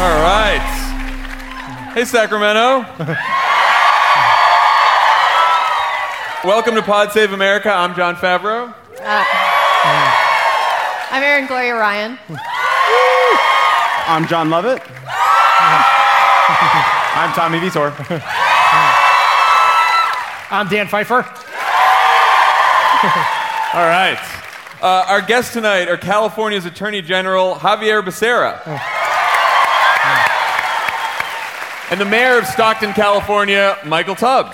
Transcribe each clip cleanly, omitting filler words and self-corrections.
All right. Hey, Sacramento. Welcome to Pod Save America. I'm John Favreau. I'm Erin Gloria Ryan. I'm John Lovett. I'm Tommy Vitor. I'm Dan Pfeiffer. All right. Our guests tonight are California's Attorney General Xavier Becerra. And the mayor of Stockton, California, Michael Tubbs.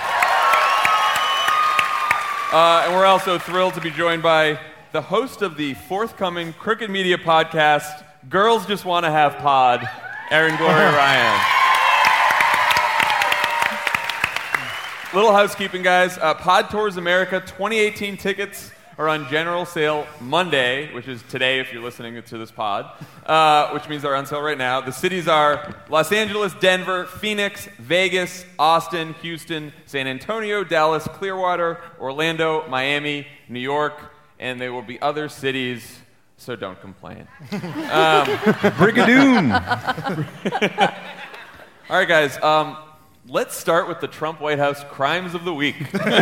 And we're also thrilled to be joined by the host of the forthcoming Crooked Media podcast, Girls Just Want to Have Pod, Erin Gloria Ryan. Little housekeeping, guys. Pod Tours America 2018 tickets are on general sale Monday, which is today if you're listening to this pod, which means they're on sale right now. The cities are Los Angeles, Denver, Phoenix, Vegas, Austin, Houston, San Antonio, Dallas, Clearwater, Orlando, Miami, New York, and there will be other cities, so don't complain. Brigadoon. All right, guys, let's start with the Trump White House crimes of the week.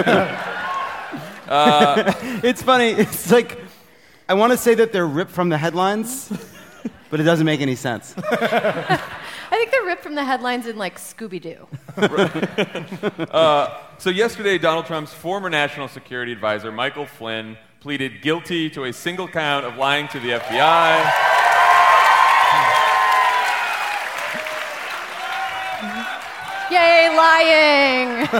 It's funny. It's like, I want to say that they're ripped from the headlines, but it doesn't make any sense. I think they're ripped from the headlines in, like, Scooby-Doo. So yesterday, Donald Trump's former national security advisor, Michael Flynn, pleaded guilty to a single count of lying to the FBI. Yay, lying!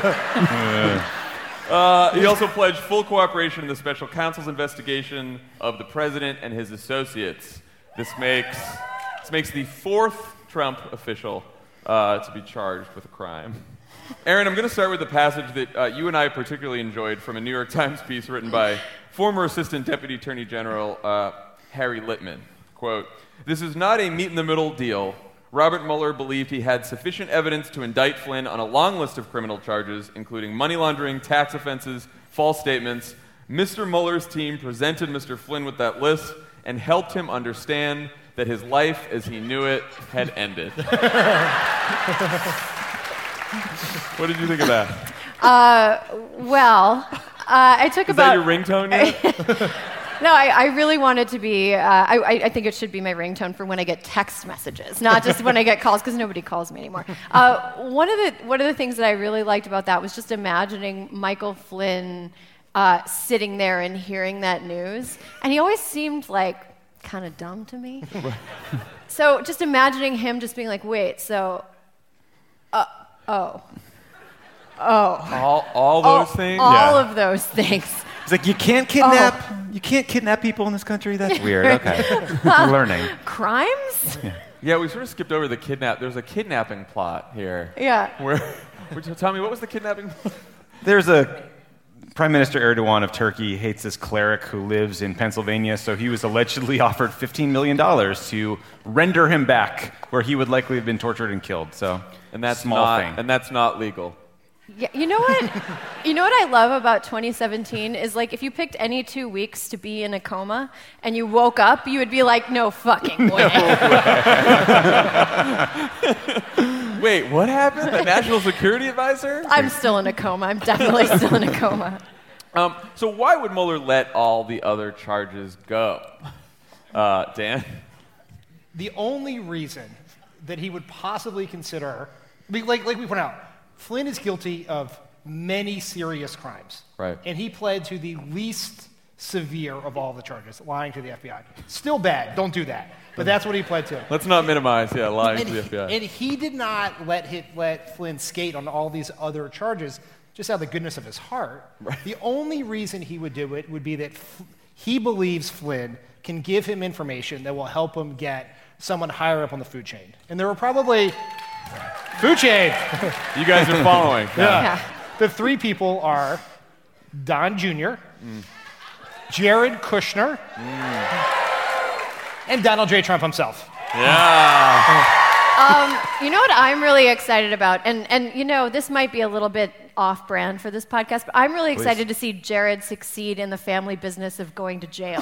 He also pledged full cooperation in the special counsel's investigation of the president and his associates. This makes the fourth Trump official to be charged with a crime. Erin, I'm going to start with a passage that you and I particularly enjoyed from a New York Times piece written by former Assistant Deputy Attorney General Harry Litman. Quote, "This is not a meet-in-the-middle deal. Robert Mueller believed he had sufficient evidence to indict Flynn on a long list of criminal charges, including money laundering, tax offenses, false statements. Mr. Mueller's team presented Mr. Flynn with that list and helped him understand that his life as he knew it had ended." What did you think of that? I took about... Is that your ringtone yet? No, I really want it to be, I think it should be my ringtone for when I get text messages, not just when I get calls, because nobody calls me anymore. One of the things that I really liked about that was just imagining Michael Flynn sitting there and hearing that news. And he always seemed like kind of dumb to me. So just imagining him just being like, wait, so, All those things? All of those things. It's like, you can't kidnap people in this country? That's weird. Okay. We're learning. Crimes? Yeah, we sort of skipped over the kidnap. There's a kidnapping plot here. Yeah. Tell me, what was the kidnapping plot? There's a Prime Minister Erdogan of Turkey hates this cleric who lives in Pennsylvania, so he was allegedly offered $15 million to render him back where he would likely have been tortured and killed. So, And that's small thing. And that's not legal. Yeah, you know what? You know what I love about 2017 is, like, if you picked any 2 weeks to be in a coma and you woke up, you would be like, no fucking way. Wait, what happened? The national security advisor? I'm still in a coma. I'm definitely still in a coma. So why would Mueller let all the other charges go? Dan? The only reason that he would possibly consider, like we point out, Flynn is guilty of many serious crimes. Right. And he pled to the least severe of all the charges, lying to the FBI. Still bad. Don't do that. But that's what he pled to. Let's not minimize, lying to the FBI. And he did not let Flynn skate on all these other charges just out of the goodness of his heart. Right. The only reason he would do it would be that he believes Flynn can give him information that will help him get someone higher up on the food chain. And there were probably... Food chain! You guys are following. Yeah. The three people are Don Jr., Jared Kushner, and Donald J. Trump himself. Yeah. You know what I'm really excited about? And you know, this might be a little bit off-brand for this podcast, but I'm really excited to see Jared succeed in the family business of going to jail.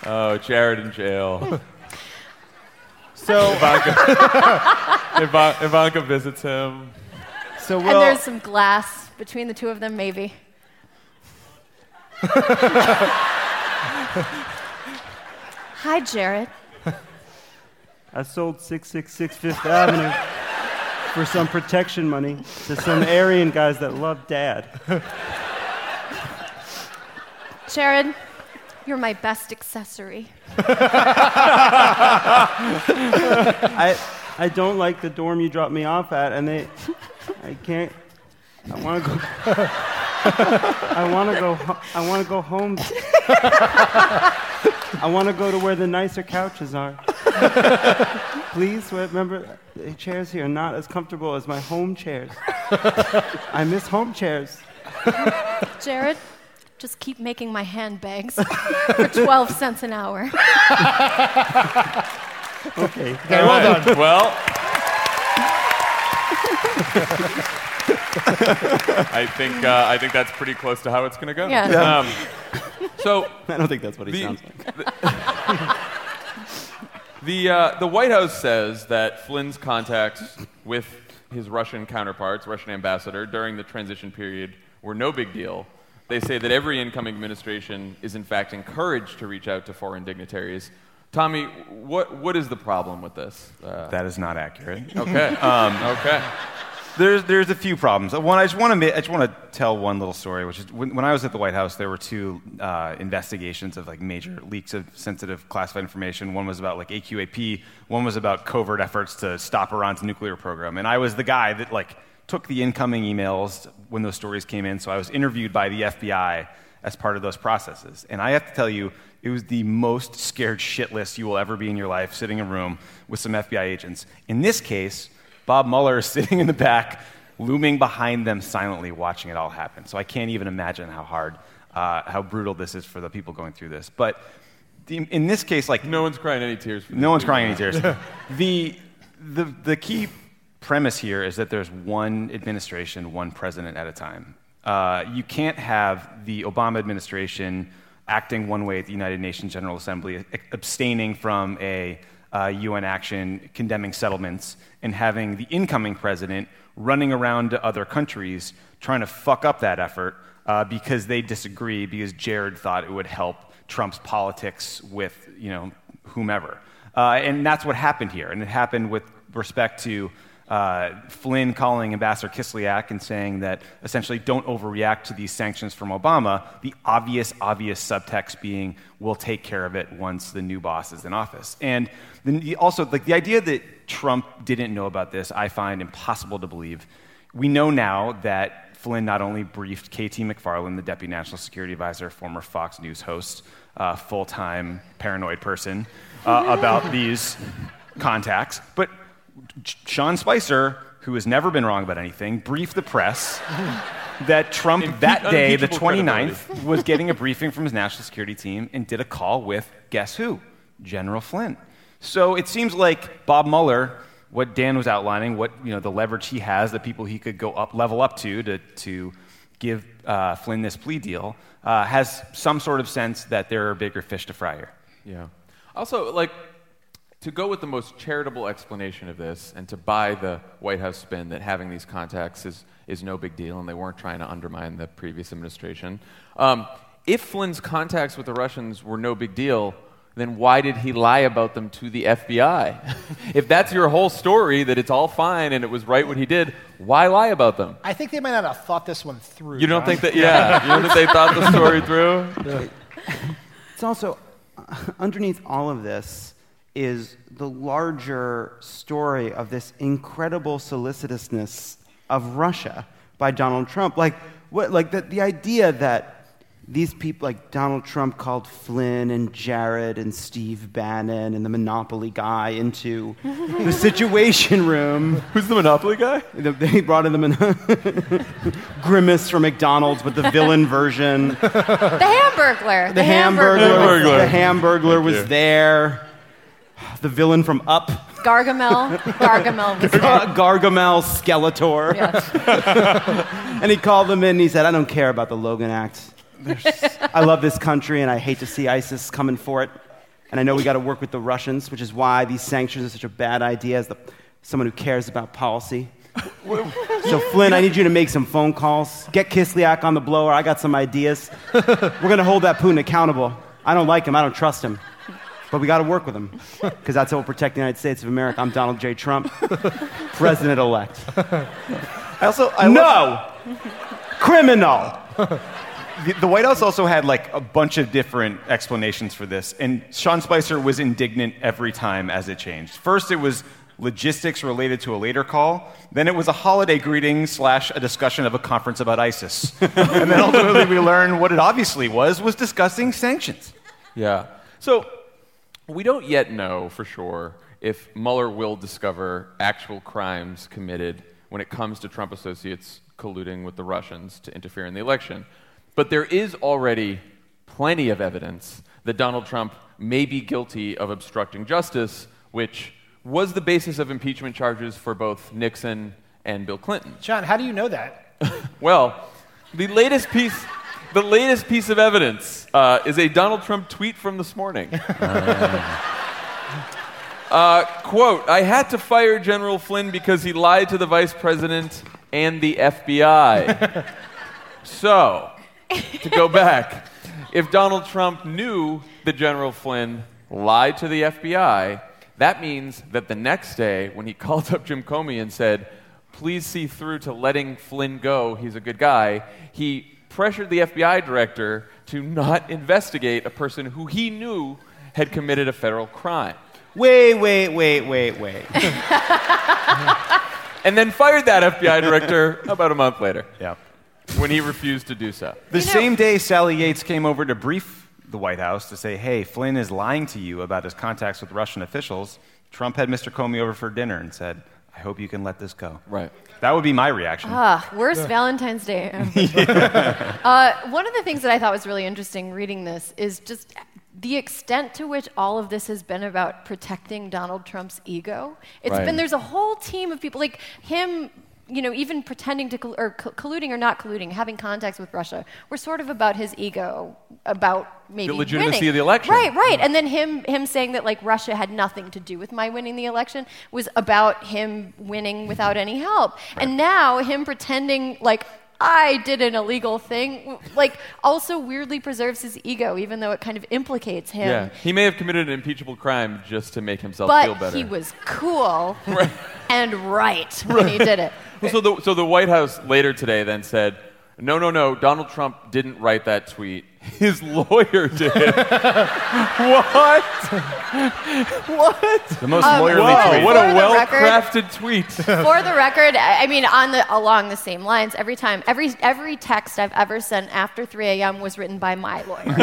Oh, Jared in jail. So Ivanka visits him. So And there's some glass between the two of them, maybe. Hi, Jared. I sold 666 Fifth Avenue for some protection money to some Aryan guys that love Dad. Jared, you're my best accessory. I don't like the dorm you dropped me off at, and I want to go. I want to go home. I want to go to where the nicer couches are. Please, remember, the chairs here are not as comfortable as my home chairs. I miss home chairs. Jared, just keep making my handbags for 12 cents an hour. Okay. Well done. Well, I think that's pretty close to how it's going to go. Yeah. So I don't think that's what he sounds like. the White House says that Flynn's contacts with his Russian counterparts, Russian ambassador, during the transition period were no big deal. They say that every incoming administration is in fact encouraged to reach out to foreign dignitaries. Tommy, what is the problem with this? That is not accurate. Okay. Okay. There's a few problems. One, I just want to tell one little story, which is when I was at the White House, there were two investigations of like major leaks of sensitive classified information. One was about like AQAP. One was about covert efforts to stop Iran's nuclear program. And I was the guy that like took the incoming emails when those stories came in. So I was interviewed by the FBI as part of those processes. And I have to tell you, it was the most scared shitless you will ever be in your life, sitting in a room with some FBI agents. In this case, Bob Mueller is sitting in the back, looming behind them silently, watching it all happen. So I can't even imagine how brutal this is for the people going through this. But in this case, like no one's crying any tears. No one's crying any tears. The key premise here is that there's one administration, one president at a time. You can't have the Obama administration acting one way at the United Nations General Assembly, abstaining from a UN action condemning settlements, and having the incoming president running around to other countries trying to fuck up that effort because they disagree, because Jared thought it would help Trump's politics with whomever. And that's what happened here. And it happened with respect to Flynn calling Ambassador Kislyak and saying that essentially don't overreact to these sanctions from Obama, the obvious subtext being we'll take care of it once the new boss is in office. And then also the idea that Trump didn't know about this, I find impossible to believe. We know now that Flynn not only briefed KT McFarland, the Deputy National Security Advisor, former Fox News host, full-time paranoid person, about these contacts, but Sean Spicer, who has never been wrong about anything, briefed the press that Trump that day, the 29th, was getting a briefing from his national security team and did a call with, guess who? General Flynn. So it seems like Bob Mueller, what Dan was outlining, what the leverage he has, the people he could level up to give Flynn this plea deal, has some sort of sense that there are bigger fish to fry here. Yeah. Also, to go with the most charitable explanation of this and to buy the White House spin that having these contacts is no big deal and they weren't trying to undermine the previous administration, if Flynn's contacts with the Russians were no big deal, then why did he lie about them to the FBI? If that's your whole story, that it's all fine and it was right what he did, why lie about them? I think they might not have thought this one through. You don't think that? Yeah. You don't think they thought the story through? Yeah. It's also, underneath all of this is the larger story of this incredible solicitousness of Russia by Donald Trump. The idea that these people, like Donald Trump called Flynn and Jared and Steve Bannon and the Monopoly guy into the Situation Room. Who's the Monopoly guy? They brought in the Grimace from McDonald's, but the villain version. The Hamburglar. The Hamburglar was there. The villain from Up. Gargamel was there. Gargamel Skeletor. Yes. And he called them in and he said, I don't care about the Logan Act. I love this country and I hate to see ISIS coming for it. And I know we got to work with the Russians, which is why these sanctions are such a bad idea as someone who cares about policy. So, Flynn, I need you to make some phone calls. Get Kislyak on the blower. I got some ideas. We're going to hold that Putin accountable. I don't like him. I don't trust him. But we got to work with him because that's how we'll protect the United States of America. I'm Donald J. Trump, president-elect. No! Criminal! The White House also had like a bunch of different explanations for this, and Sean Spicer was indignant every time as it changed. First, it was logistics related to a later call. Then it was a holiday greeting / a discussion of a conference about ISIS. And then ultimately we learned what it obviously was discussing sanctions. Yeah. So we don't yet know for sure if Mueller will discover actual crimes committed when it comes to Trump associates colluding with the Russians to interfere in the election. But there is already plenty of evidence that Donald Trump may be guilty of obstructing justice, which was the basis of impeachment charges for both Nixon and Bill Clinton. John, how do you know that? Well, the latest piece of evidence is a Donald Trump tweet from this morning. Quote, "I had to fire General Flynn because he lied to the vice president and the FBI." So, to go back, if Donald Trump knew that General Flynn lied to the FBI, that means that the next day, when he called up Jim Comey and said, "Please see through to letting Flynn go, he's a good guy," he pressured the FBI director to not investigate a person who he knew had committed a federal crime. Wait. And then fired that FBI director about a month later. Yeah. When he refused to do so. The same day Sally Yates came over to brief the White House to say, hey, Flynn is lying to you about his contacts with Russian officials, Trump had Mr. Comey over for dinner and said, I hope you can let this go. Right. That would be my reaction. Worst Valentine's Day ever. One of the things that I thought was really interesting reading this is just the extent to which all of this has been about protecting Donald Trump's ego. There's a whole team of people like him, even pretending to colluding or not colluding, having contacts with Russia, were sort of about his ego, about maybe the legitimacy winning. of the election. Right. And then him saying that like Russia had nothing to do with my winning the election was about him winning without any help. Right. And now him pretending like I did an illegal thing, like also weirdly preserves his ego, even though it kind of implicates him. Yeah, he may have committed an impeachable crime just to make himself feel better. But he was cool and right when he did it. So the White House later today then said, no, Donald Trump didn't write that tweet. His lawyer did. What? The most lawyerly tweet. What a well-crafted tweet. For the record, I mean, along the same lines, every text I've ever sent after 3 a.m. was written by my lawyer.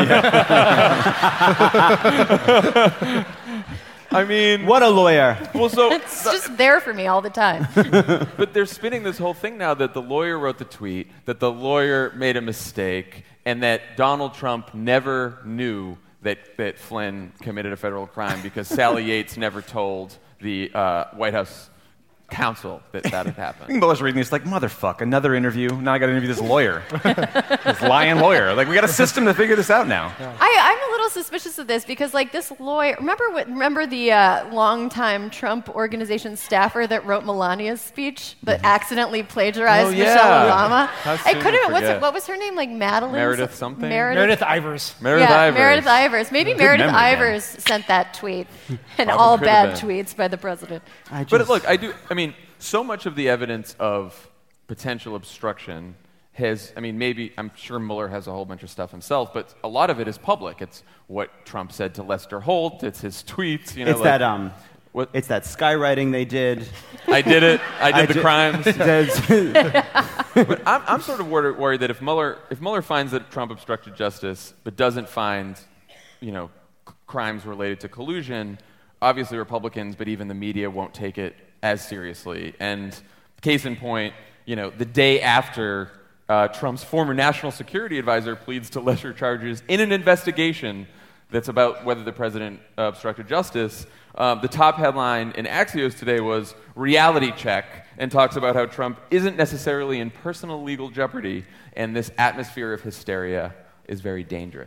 I mean, what a lawyer. Well, so it's just there for me all the time. But they're spinning this whole thing now that the lawyer wrote the tweet, that the lawyer made a mistake, and that Donald Trump never knew that Flynn committed a federal crime because Sally Yates never told the White House counsel that had happened. Mueller's reading this like, motherfuck, another interview. Now I got to interview this lawyer. This lying lawyer. Like, we got a system to figure this out now. Yeah. I'm a little suspicious of this because, like, this lawyer. Remember the longtime Trump organization staffer that wrote Melania's speech that accidentally plagiarized Michelle Obama? What was her name? Like Madeline? Meredith something? Meredith Ivers. Meredith Ivers. Meredith Ivers. Maybe Meredith Ivers sent that tweet. And all bad tweets by the president. But look, so much of the evidence of potential obstruction I'm sure Mueller has a whole bunch of stuff himself, but a lot of it is public. It's what Trump said to Lester Holt. It's his tweets. It's that skywriting they did. I did it. I did the crimes. But I'm sort of worried that if Mueller finds that Trump obstructed justice, but doesn't find, crimes related to collusion, obviously Republicans, but even the media won't take it as seriously. And case in point, the day after Trump's former national security advisor pleads to lesser charges in an investigation that's about whether the president obstructed justice, the top headline in Axios today was reality check, and talks about how Trump isn't necessarily in personal legal jeopardy, and this atmosphere of hysteria is very dangerous.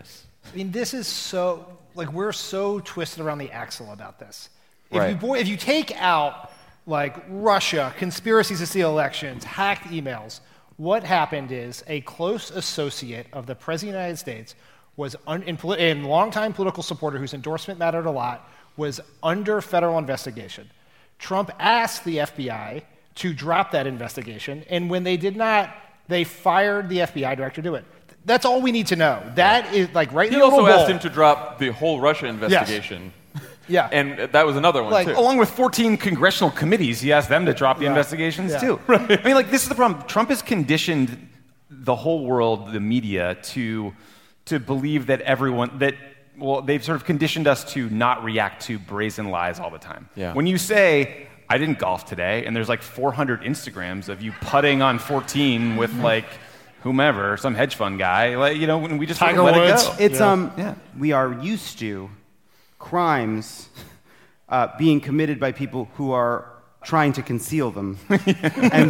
I mean, this is so, like, we're so twisted around the axle about this. Right. If you take out, like, Russia, conspiracies to steal elections, hacked emails, what happened is a close associate of the President of the United States was, and longtime political supporter whose endorsement mattered a lot, was under federal investigation. Trump asked the FBI to drop that investigation, and when they did not, they fired the FBI director to do it. That's all we need to know. That is, like, right He in the also middle. asked him to drop the whole Russia investigation. Yeah. And that was another one, Like, too. Along with 14 congressional committees, he asked them to drop the investigations, Yeah. too. I mean, like, this is the problem. Trump has conditioned the whole world, the media, to believe that they've sort of conditioned us to not react to brazen lies all the time. Yeah. When you say, I didn't golf today, and there's like 400 Instagrams of you putting on 14 with like whomever, some hedge fund guy, like, you know, when we just sort of Tiger let Woods. it go. It's Yeah. we are used to crimes being committed by people who are trying to conceal them, and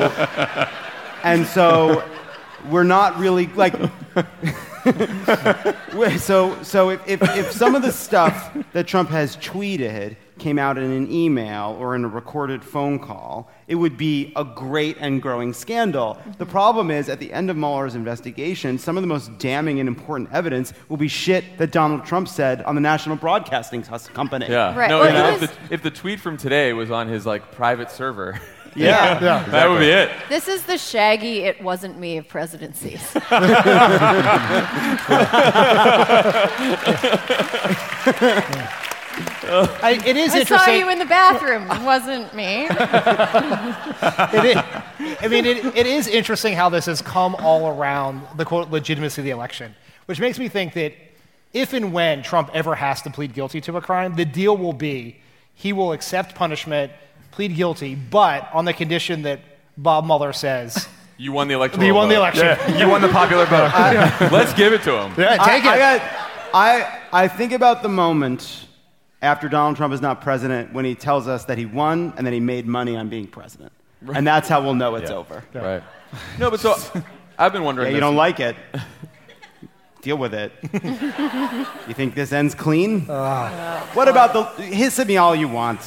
so we're not really like. So if some of the stuff that Trump has tweeted came out in an email or in a recorded phone call, it would be a great and growing scandal. The problem is, at the end of Mueller's investigation, some of the most damning and important evidence will be shit that Donald Trump said on the National Broadcasting Company. Yeah. Right. No, Well, if the tweet from today was on his like private server, Yeah. that would be it. This is the Shaggy "It wasn't me" of presidencies. It is I interesting. saw you in the bathroom. It wasn't me. It is interesting how this has come all around the quote legitimacy of the election, which makes me think that if and when Trump ever has to plead guilty to a crime, the deal will be he will accept punishment, plead guilty, but on the condition that Bob Mueller says You won the election. he won the election. You won the popular vote. Let's give it to him. Yeah, take it. I think about the moment after Donald Trump is not president when he tells us that he won and then he made money on being president. And that's how we'll know it's over. Right. No, but so I've been wondering. Yeah, you don't like it. Deal with it. You think this ends clean? What about hiss at me all you want?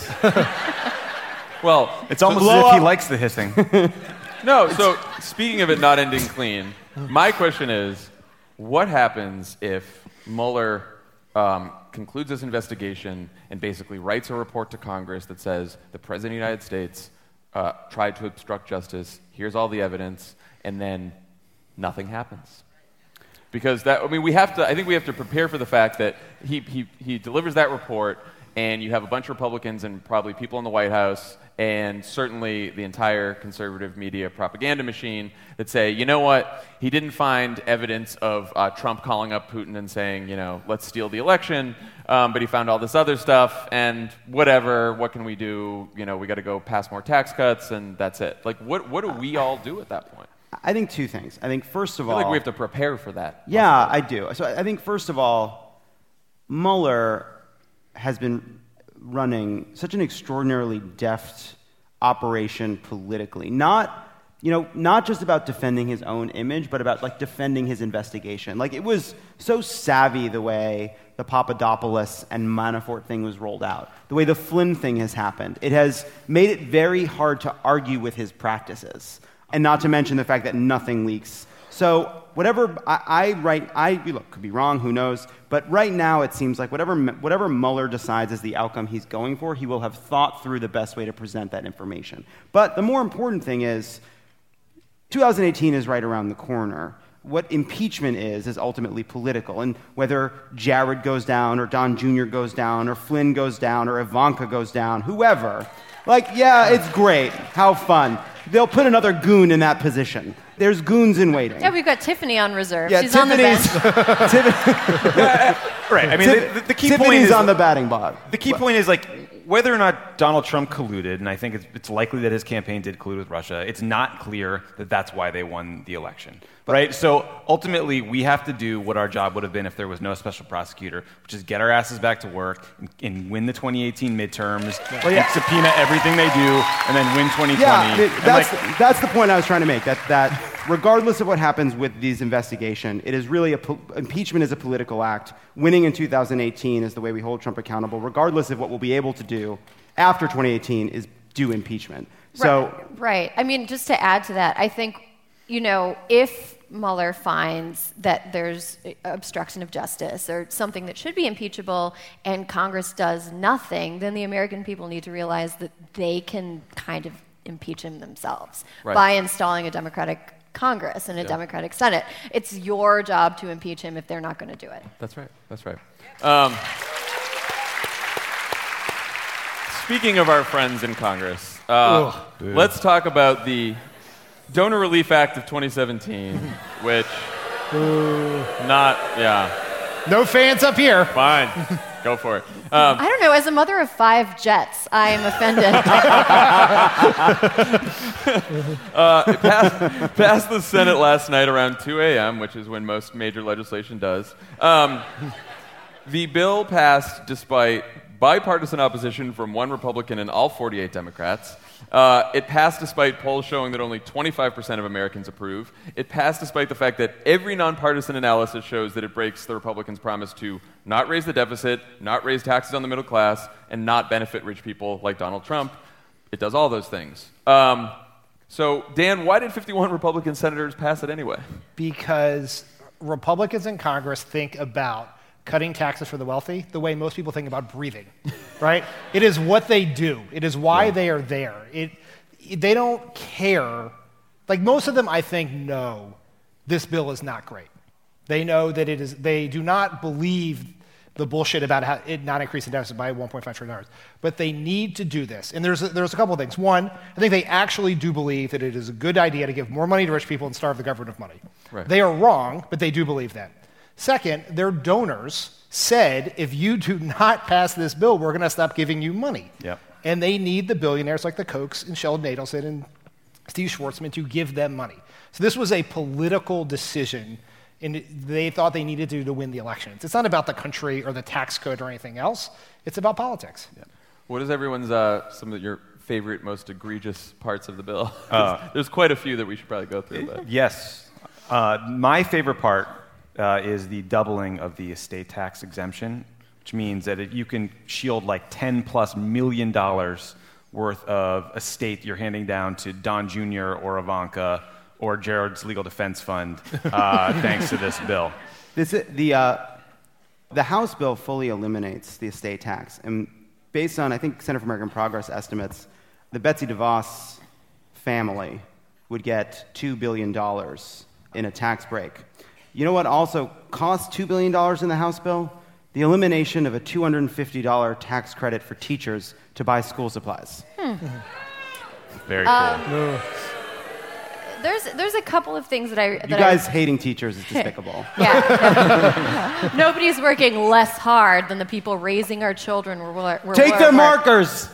Well, It's almost blow as if he up. likes the hissing. no. So speaking of it not ending clean, my question is, what happens if Mueller concludes this investigation and basically writes a report to Congress that says the President of the United States tried to obstruct justice, here's all the evidence, and then nothing happens? Because I think we have to prepare for the fact that he delivers that report, and you have a bunch of Republicans and probably people in the White House, and certainly the entire conservative media propaganda machine that say, you know what, he didn't find evidence of Trump calling up Putin and saying, you know, let's steal the election, but he found all this other stuff, and whatever, what can we do? You know, we got to go pass more tax cuts, and that's it. Like, what do we all do at that point? I think two things. I think, first of I feel all... like we have to prepare for that. Yeah, I do. So I think, first of all, Mueller has been running such an extraordinarily deft operation politically. Not just about defending his own image, but about, like, defending his investigation. Like, it was so savvy the way the Papadopoulos and Manafort thing was rolled out, the way the Flynn thing has happened. It has made it very hard to argue with his practices, and not to mention the fact that nothing leaks. So whatever look, could be wrong, who knows, but right now it seems like whatever Mueller decides is the outcome he's going for, he will have thought through the best way to present that information. But the more important thing is, 2018 is right around the corner. What impeachment is ultimately political, and whether Jared goes down, or Don Jr. goes down, or Flynn goes down, or Ivanka goes down, whoever, like, yeah, it's great, how fun. They'll put another goon in that position. There's goons in waiting. Yeah, we've got Tiffany on reserve. Yeah, She's on the bench. Right. I mean, the key point Tiffany's is on the batting box. The key point is, like, whether or not Donald Trump colluded, and I think it's likely that his campaign did collude with Russia, it's not clear that that's why they won the election. right? So ultimately, we have to do what our job would have been if there was no special prosecutor, which is get our asses back to work and win the 2018 midterms, and subpoena everything they do, and then win 2020. Yeah, that's the point I was trying to make, that regardless of what happens with these investigations, it is really impeachment is a political act. Winning in 2018 is the way we hold Trump accountable, regardless of what we'll be able to do after 2018 is do impeachment. So, right. I mean, just to add to that, I think, if Mueller finds that there's obstruction of justice or something that should be impeachable and Congress does nothing, then the American people need to realize that they can kind of impeach him themselves by installing a Democratic Congress and a Democratic Senate. It's your job to impeach him if they're not going to do it. That's right. Speaking of our friends in Congress, let's talk about the Donor Relief Act of 2017, which No fans up here. Fine. Go for it. I don't know. As a mother of 5 jets, I am offended. It passed the Senate last night around 2 a.m., which is when most major legislation does. The bill passed despite bipartisan opposition from 1 Republican and all 48 Democrats. It passed despite polls showing that only 25% of Americans approve. It passed despite the fact that every nonpartisan analysis shows that it breaks the Republicans' promise to not raise the deficit, not raise taxes on the middle class, and not benefit rich people like Donald Trump. It does all those things. So, Dan, why did 51 Republican senators pass it anyway? Because Republicans in Congress think about cutting taxes for the wealthy the way most people think about breathing, right? It is what they do. It is why they are there. They don't care. Like, most of them, I think, know this bill is not great. They know that it is. They do not believe the bullshit about how it not increasing deficit by $1.5 trillion. But they need to do this. And there's a couple of things. One, I think they actually do believe that it is a good idea to give more money to rich people and starve the government of money. Right. They are wrong, but they do believe that. Second, their donors said, if you do not pass this bill, we're going to stop giving you money. Yep. And they need the billionaires like the Kochs and Sheldon Adelson and Steve Schwarzman to give them money. So this was a political decision, and they thought they needed to win the elections. It's not about the country or the tax code or anything else. It's about politics. Yeah. What is everyone's, some of your favorite, most egregious parts of the bill? There's quite a few that we should probably go through. But. Yes. My favorite part is the doubling of the estate tax exemption, which means that you can shield like $10+ million worth of estate you're handing down to Don Jr. or Ivanka or Jared's Legal Defense Fund, thanks to this bill. The House bill fully eliminates the estate tax. And based on, I think, Center for American Progress estimates, the Betsy DeVos family would get $2 billion in a tax break. You know what also costs $2 billion in the House bill? The elimination of a $250 tax credit for teachers to buy school supplies. Very cool. There's a couple of things that you guys hating teachers is despicable. Yeah. Nobody's working less hard than the people raising our children. Take their markers!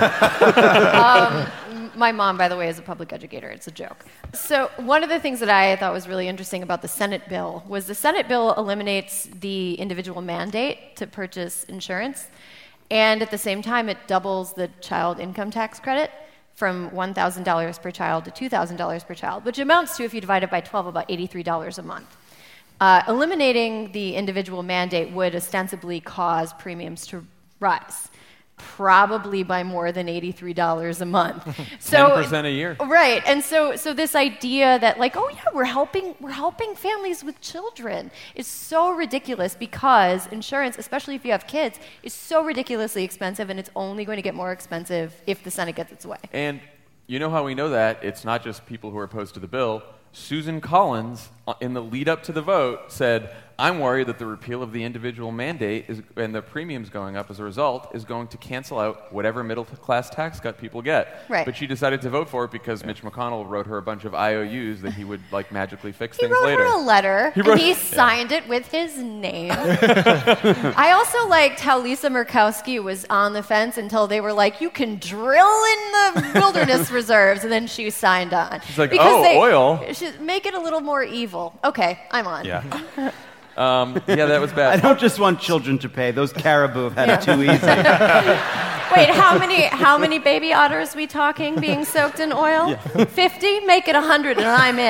Yeah. My mom, by the way, is a public educator. It's a joke. So one of the things that I thought was really interesting about the Senate bill was the Senate bill eliminates the individual mandate to purchase insurance, and at the same time, it doubles the child income tax credit from $1,000 per child to $2,000 per child, which amounts to, if you divide it by 12, about $83 a month. Eliminating the individual mandate would ostensibly cause premiums to rise, probably by more than $83 a month. So 10% a year. Right. And so this idea that, like, oh yeah, we're helping families with children is so ridiculous, because insurance, especially if you have kids, is so ridiculously expensive, and it's only going to get more expensive if the Senate gets its way. And you know how we know that? It's not just people who are opposed to the bill. Susan Collins, in the lead up to the vote, said, I'm worried that the repeal of the individual mandate and the premiums going up as a result is going to cancel out whatever middle-class tax cut people get. Right. But she decided to vote for it because Mitch McConnell wrote her a bunch of IOUs that he would magically fix He things wrote later. her a letter, and he signed it with his name. I also liked how Lisa Murkowski was on the fence until they were like, you can drill in the wilderness reserves, and then she signed on. She's like, oil? Should make it a little more evil. Okay, I'm on. Yeah. Yeah, that was I bad. don't just want children to pay. Those caribou have had it too easy. Wait, how many baby otters we talking being soaked in oil? 50? Make it 100 and I'm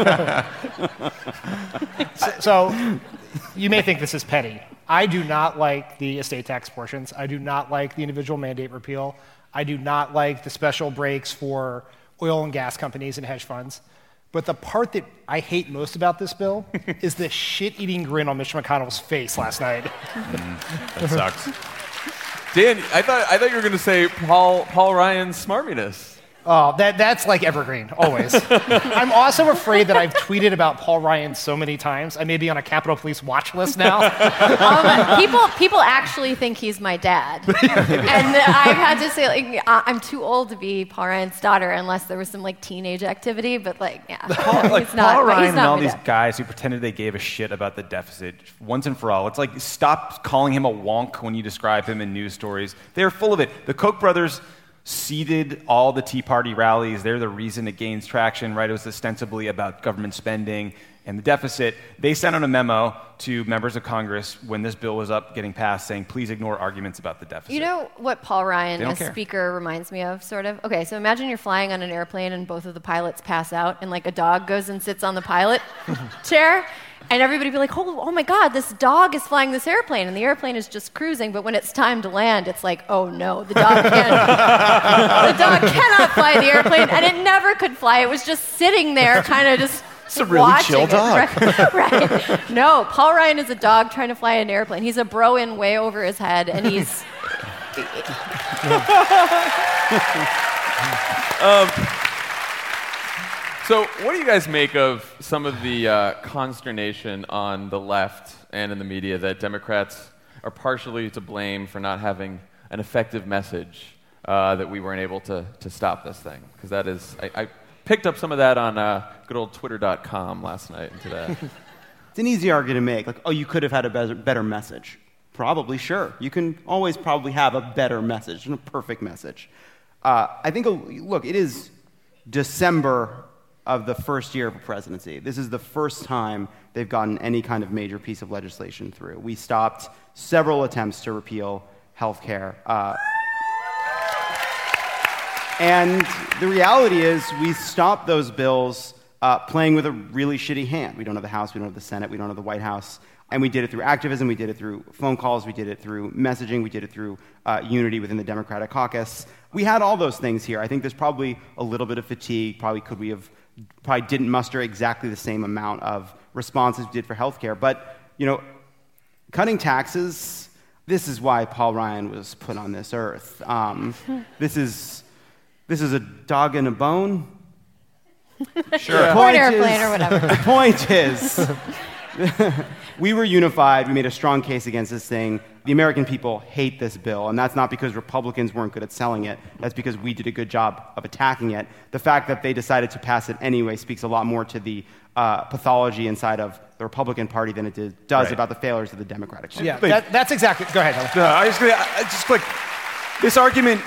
in. So you may think this is petty. I do not like the estate tax portions. I do not like the individual mandate repeal. I do not like the special breaks for oil and gas companies and hedge funds. But the part that I hate most about this bill is the shit-eating grin on Mitch McConnell's face last night. That sucks. Dan, I thought you were going to say Paul Ryan's smarminess. Oh, that's like evergreen, always. I'm also afraid that I've tweeted about Paul Ryan so many times, I may be on a Capitol Police watch list now. People actually think he's my dad. And I've had to say, I'm too old to be Paul Ryan's daughter unless there was some teenage activity, but Paul Ryan and all my these dad. guys who pretended they gave a shit about the deficit once and for all. It's like, stop calling him a wonk when you describe him in news stories. They're full of it. The Koch brothers seeded all the Tea Party rallies. They're the reason it gains traction, right? It was ostensibly about government spending and the deficit. They sent out a memo to members of Congress when this bill was up getting passed saying, please ignore arguments about the deficit. You know what Paul Ryan, They don't as care. speaker, reminds me of, sort of? Okay, so imagine you're flying on an airplane and both of the pilots pass out and a dog goes and sits on the pilot chair. And everybody be like, oh my God, this dog is flying this airplane. And the airplane is just cruising, but when it's time to land, it's like, oh no, the dog cannot fly the airplane. And it never could fly. It was just sitting there kind of just It's a really watching chill it. dog. Right. No, Paul Ryan is a dog trying to fly an airplane. He's a bro in way over his head, and he's... So what do you guys make of some of the consternation on the left and in the media that Democrats are partially to blame for not having an effective message that we weren't able to stop this thing? Because that is, I picked up some of that on good old Twitter.com last night and today. It's an easy argument to make. You could have had a better message. Probably, sure. You can always probably have a better message and a perfect message. I think, look, it is December of the first year of a presidency. This is the first time they've gotten any kind of major piece of legislation through. We stopped several attempts to repeal health care. And the reality is we stopped those bills playing with a really shitty hand. We don't have the House, we don't have the Senate, we don't have the White House. And we did it through activism, we did it through phone calls, we did it through messaging, we did it through unity within the Democratic caucus. We had all those things here. I think there's probably a little bit of fatigue. Probably didn't muster exactly the same amount of responses we did for healthcare. But, cutting taxes, this is why Paul Ryan was put on this earth. This is a dog and a bone. Sure. Or an airplane or whatever. The point is, we were unified. We made a strong case against this thing. The American people hate this bill, and that's not because Republicans weren't good at selling it. That's because we did a good job of attacking it. The fact that they decided to pass it anyway speaks a lot more to the pathology inside of the Republican Party than it does Right. about the failures of the Democratic Party. Yeah, that's exactly... Go ahead, Heather. This argument,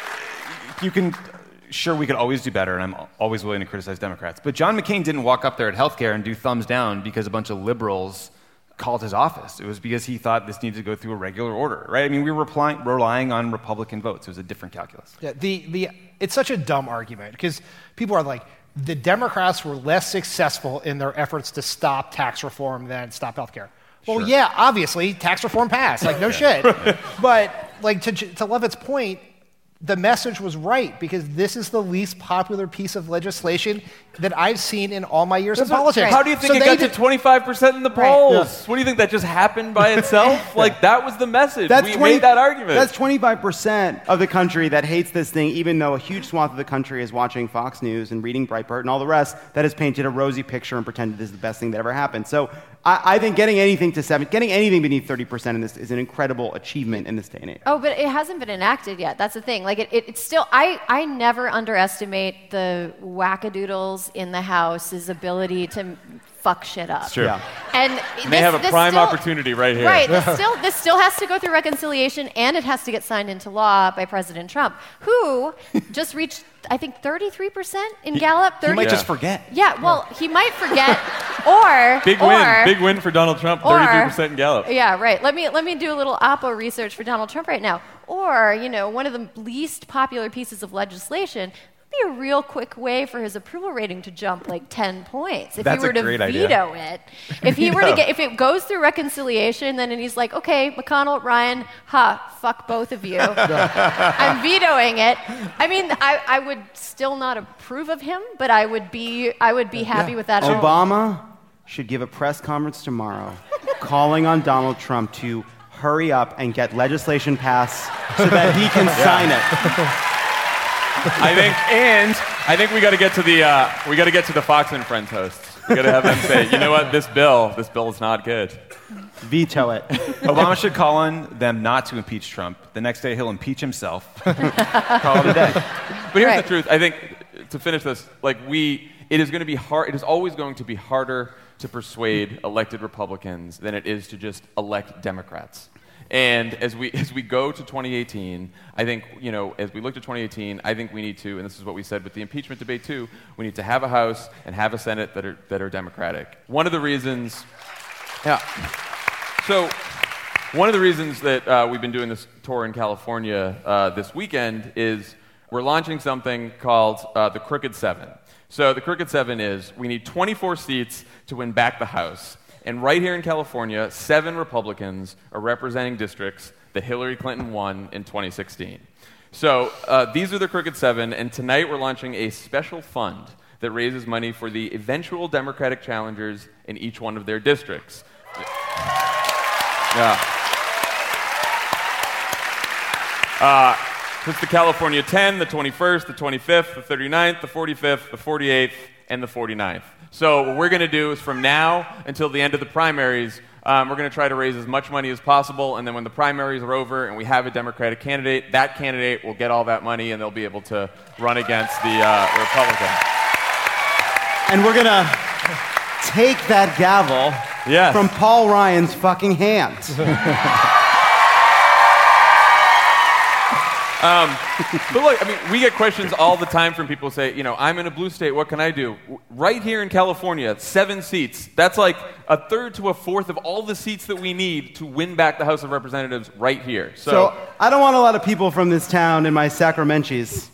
sure, we could always do better, and I'm always willing to criticize Democrats. But John McCain didn't walk up there at healthcare and do thumbs down because a bunch of liberals called his office. It was because he thought this needed to go through a regular order, right? I mean, we were relying on Republican votes. It was a different calculus. Yeah, it's such a dumb argument because people are like, the Democrats were less successful in their efforts to stop tax reform than stop healthcare. Well, Sure. yeah, obviously, tax reform passed. No shit. But, to Levitt's point, the message was right, because this is the least popular piece of legislation that I've seen in all my years in politics. How do you think So it got to 25% in the polls? What do you think, that just happened by itself? Like, that was the message. We made that argument. That's 25% of the country that hates this thing, even though a huge swath of the country is watching Fox News and reading Breitbart and all the rest that has painted a rosy picture and pretended this is the best thing that ever happened. So I think getting anything beneath 30% in this is an incredible achievement in this day and age. Oh, but it hasn't been enacted yet. That's the thing. Like, it's still, I never underestimate the wackadoodles in the House's ability to fuck shit up. Sure. Yeah. And they have a prime opportunity right here. Right. This still has to go through reconciliation, and it has to get signed into law by President Trump, who just reached, I think, 33% in Gallup. He might just forget. Yeah, well, he might forget, or big win for Donald Trump. 33% in Gallup. Yeah, right. Let me do a little Oppo research for Donald Trump right now. Or, one of the least popular pieces of legislation would be a real quick way for his approval rating to jump like 10 points if That's he were a to great veto idea. it. If he were to if it goes through reconciliation, then and he's like, okay, McConnell, Ryan, fuck both of you. I'm vetoing it. I mean, I would still not approve of him, but I would be happy with that. Obama should give a press conference tomorrow calling on Donald Trump to hurry up and get legislation passed so that he can sign it. I think we got to get to the Fox and Friends hosts. We got to have them say, you know what, this bill is not good. Veto it. Obama should call on them not to impeach Trump. The next day, he'll impeach himself. Call it a day. But here's the truth. I think, to finish this, it is going to be hard. It is always going to be harder to persuade elected Republicans than it is to just elect Democrats. And as we go to 2018, I think, as we look to 2018, I think we need to, and this is what we said with the impeachment debate too, we need to have a House and have a Senate that are Democratic. One of the reasons that we've been doing this tour in California this weekend is we're launching something called the Crooked Seven. So the Crooked Seven is we need 24 seats to win back the House. And right here in California, 7 Republicans are representing districts that Hillary Clinton won in 2016. So these are the Crooked Seven, and tonight we're launching a special fund that raises money for the eventual Democratic challengers in each one of their districts. It's the California 10, the 21st, the 25th, the 39th, the 45th, the 48th, and the 49th. So what we're going to do is from now until the end of the primaries, we're going to try to raise as much money as possible, and then when the primaries are over and we have a Democratic candidate, that candidate will get all that money and they'll be able to run against the Republican. And we're going to take that gavel from Paul Ryan's fucking hands. But look, I mean, we get questions all the time from people who say, I'm in a blue state, what can I do? Right here in California, 7 seats. That's like a third to a fourth of all the seats that we need to win back the House of Representatives right here. So I don't want a lot of people from this town in my sacramenties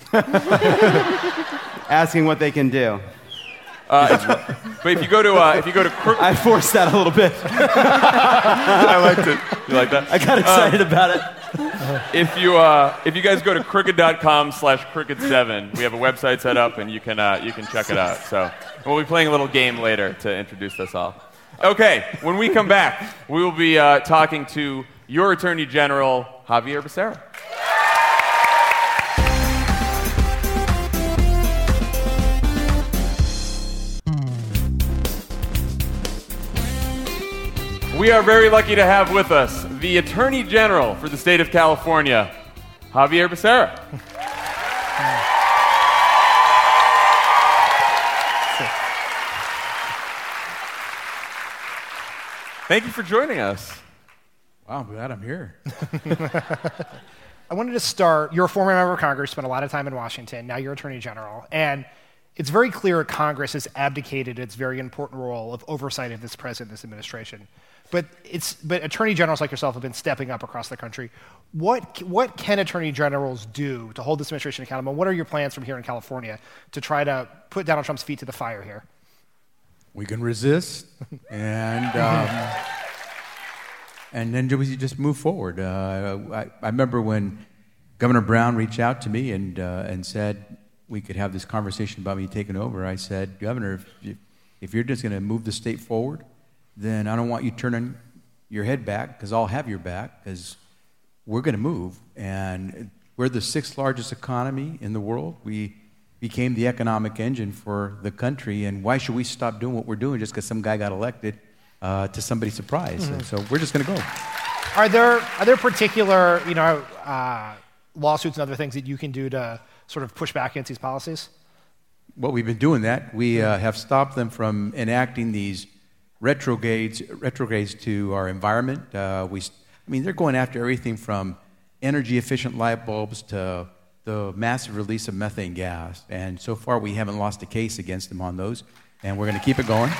asking what they can do. But if you go to I forced that a little bit. I liked it. You like that? I got excited about it. If you guys go to crooked.com/crooked7, we have a website set up and you can check it out. So we'll be playing a little game later to introduce this all. Okay, when we come back, we will be talking to your Attorney General, Xavier Becerra. We are very lucky to have with us the Attorney General for the state of California, Xavier Becerra. Thank you for joining us. Wow, I'm glad I'm here. I wanted to start, you're a former member of Congress, spent a lot of time in Washington, now you're Attorney General, and it's very clear Congress has abdicated its very important role of oversight of this president, this administration. But attorney generals like yourself have been stepping up across the country. What can attorney generals do to hold this administration accountable? What are your plans from here in California to try to put Donald Trump's feet to the fire here? We can resist, and then we just move forward. I remember when Governor Brown reached out to me and said we could have this conversation about me taking over. I said, Governor, if you're just going to move the state forward, then I don't want you turning your head back, because I'll have your back, because we're going to move. And we're the 6th largest economy in the world. We became the economic engine for the country, and why should we stop doing what we're doing just because some guy got elected to somebody's surprise? And so we're just going to go. Are there particular lawsuits and other things that you can do to sort of push back against these policies? Well, we've been doing that. We have stopped them from enacting these retrogrades to our environment. They're going after everything from energy-efficient light bulbs to the massive release of methane gas. And so far, we haven't lost a case against them on those, and we're going to keep it going.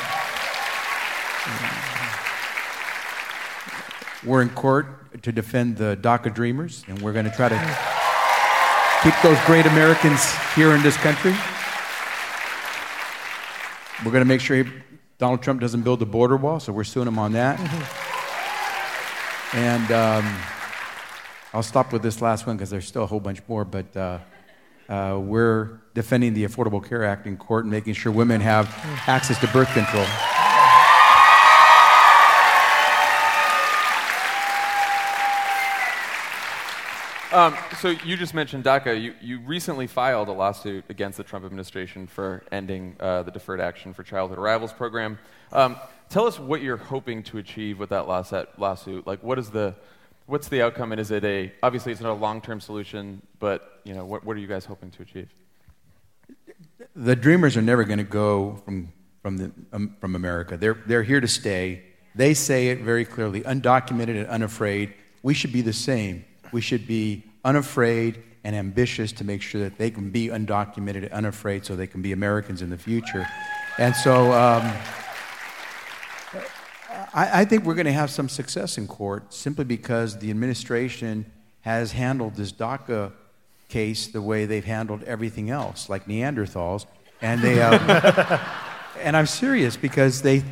We're in court to defend the DACA Dreamers, and we're going to try to keep those great Americans here in this country. We're going to make sure Donald Trump doesn't build the border wall, so we're suing him on that. And I'll stop with this last one because there's still a whole bunch more, but we're defending the Affordable Care Act in court and making sure women have access to birth control. So you just mentioned DACA. You recently filed a lawsuit against the Trump administration for ending the Deferred Action for Childhood Arrivals program. Tell us what you're hoping to achieve with that lawsuit. Like, what's the outcome, and is it obviously it's not a long-term solution, but what are you guys hoping to achieve? The Dreamers are never going to go from America. They're here to stay. They say it very clearly, undocumented and unafraid. We should be the same. We should be unafraid and ambitious to make sure that they can be undocumented and unafraid so they can be Americans in the future. And so I think we're going to have some success in court simply because the administration has handled this DACA case the way they've handled everything else, like Neanderthals. And they, and I'm serious because I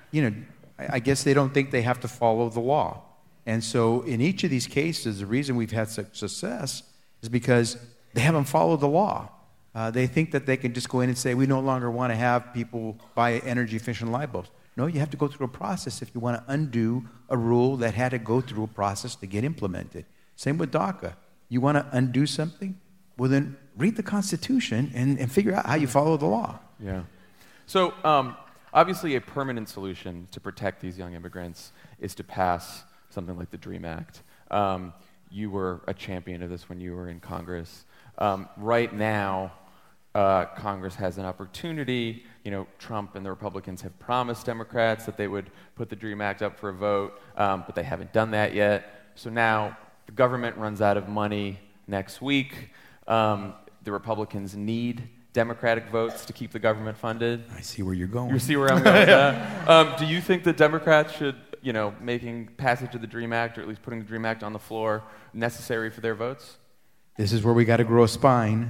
guess they don't think they have to follow the law. And so in each of these cases, the reason we've had such success is because they haven't followed the law. They think that they can just go in and say, we no longer want to have people buy energy-efficient light bulbs. No, you have to go through a process if you want to undo a rule that had to go through a process to get implemented. Same with DACA. You want to undo something? Well, then read the Constitution and figure out how you follow the law. Yeah. So obviously a permanent solution to protect these young immigrants is to pass something like the DREAM Act. You were a champion of this when you were in Congress. Right now, Congress has an opportunity. Trump and the Republicans have promised Democrats that they would put the DREAM Act up for a vote, but they haven't done that yet. So now the government runs out of money next week. The Republicans need Democratic votes to keep the government funded. I see where you're going. You see where I'm going with that? Do you think that Democrats should, making passage of the DREAM Act, or at least putting the DREAM Act on the floor, necessary for their votes? This is where we got to grow a spine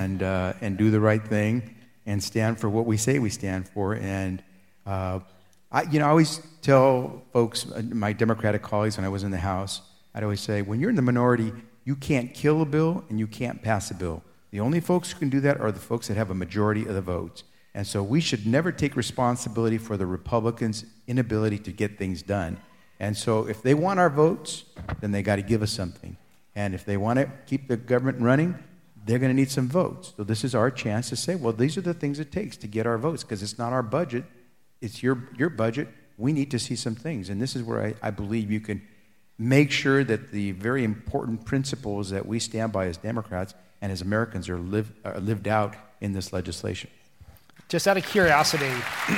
and do the right thing and stand for what we say we stand for. And I always tell folks, my Democratic colleagues, when I was in the House, I'd always say, when you're in the minority, you can't kill a bill and you can't pass a bill. The only folks who can do that are the folks that have a majority of the votes. And so we should never take responsibility for the Republicans' inability to get things done. And so if they want our votes, then they got to give us something. And if they want to keep the government running, they're going to need some votes. So this is our chance to say, well, these are the things it takes to get our votes, because it's not our budget, it's your budget. We need to see some things. And this is where I believe you can make sure that the very important principles that we stand by as Democrats and as Americans are lived out in this legislation. Just out of curiosity,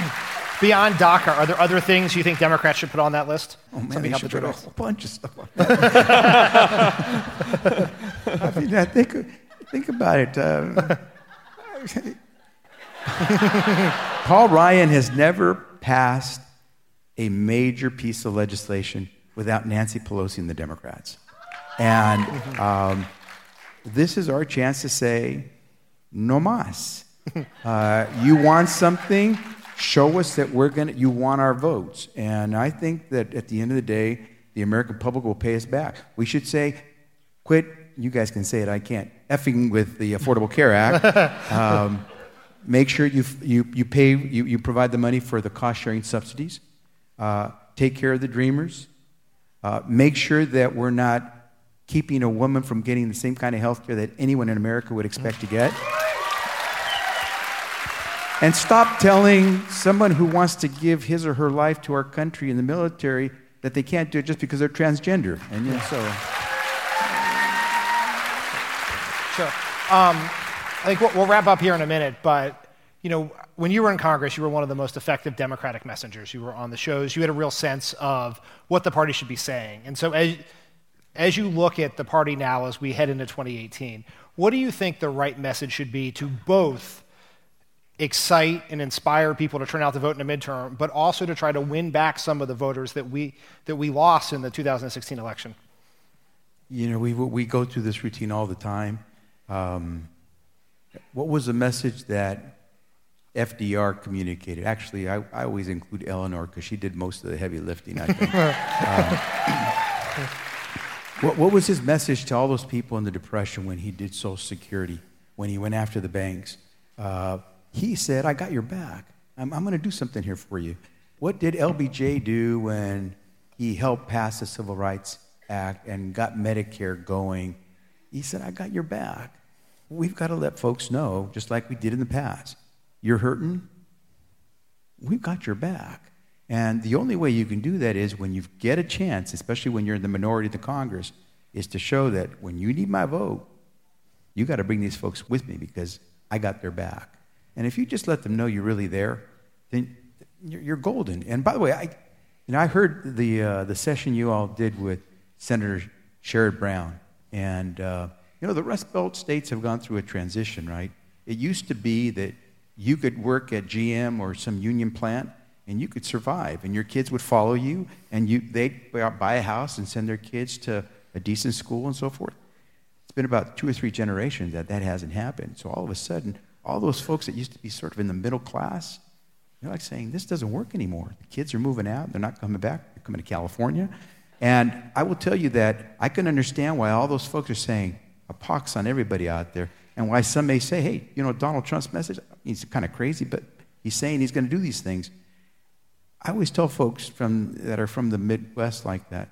beyond DACA, are there other things you think Democrats should put on that list? Oh, man, Something they up should the put a tree. whole bunch of stuff on that. Think about it. Paul Ryan has never passed a major piece of legislation without Nancy Pelosi and the Democrats. And this is our chance to say, no más. You want something? Show us that you want our votes. And I think that at the end of the day, the American public will pay us back. We should say, quit you guys can say it, I can't, effing with the Affordable Care Act. Make sure you provide the money for the cost-sharing subsidies. Take care of the dreamers. Make sure that we're not keeping a woman from getting the same kind of health care that anyone in America would expect to get. And stop telling someone who wants to give his or her life to our country in the military that they can't do it just because they're transgender. And so. Sure. I think we'll wrap up here in a minute, but when you were in Congress, you were one of the most effective Democratic messengers. You were on the shows. You had a real sense of what the party should be saying. And so as you look at the party now as we head into 2018, what do you think the right message should be to both excite and inspire people to turn out to vote in a midterm, but also to try to win back some of the voters that we lost in the 2016 election? We go through this routine all the time. What was the message that FDR communicated? Actually, I always include Eleanor because she did most of the heavy lifting, I think. What was his message to all those people in the Depression when he did Social Security, when he went after the banks? He said, I got your back. I'm going to do something here for you. What did LBJ do when he helped pass the Civil Rights Act and got Medicare going? He said, I got your back. We've got to let folks know, just like we did in the past. You're hurting? We've got your back. And the only way you can do that is when you get a chance, especially when you're in the minority of the Congress, is to show that when you need my vote, you got to bring these folks with me because I got their back. And if you just let them know you're really there, then you're golden. And by the way, I heard the session you all did with Senator Sherrod Brown. And, the Rust Belt states have gone through a transition, right? It used to be that you could work at GM or some union plant and you could survive, and your kids would follow you, and they'd buy a house and send their kids to a decent school and so forth. It's been about 2 or 3 generations that hasn't happened. So all of a sudden, all those folks that used to be sort of in the middle class, they're like saying, this doesn't work anymore. The kids are moving out. They're not coming back. They're coming to California. And I will tell you that I can understand why all those folks are saying a pox on everybody out there, and why some may say, hey, Donald Trump's message, he's kind of crazy, but he's saying he's going to do these things. I always tell folks that are from the Midwest like that,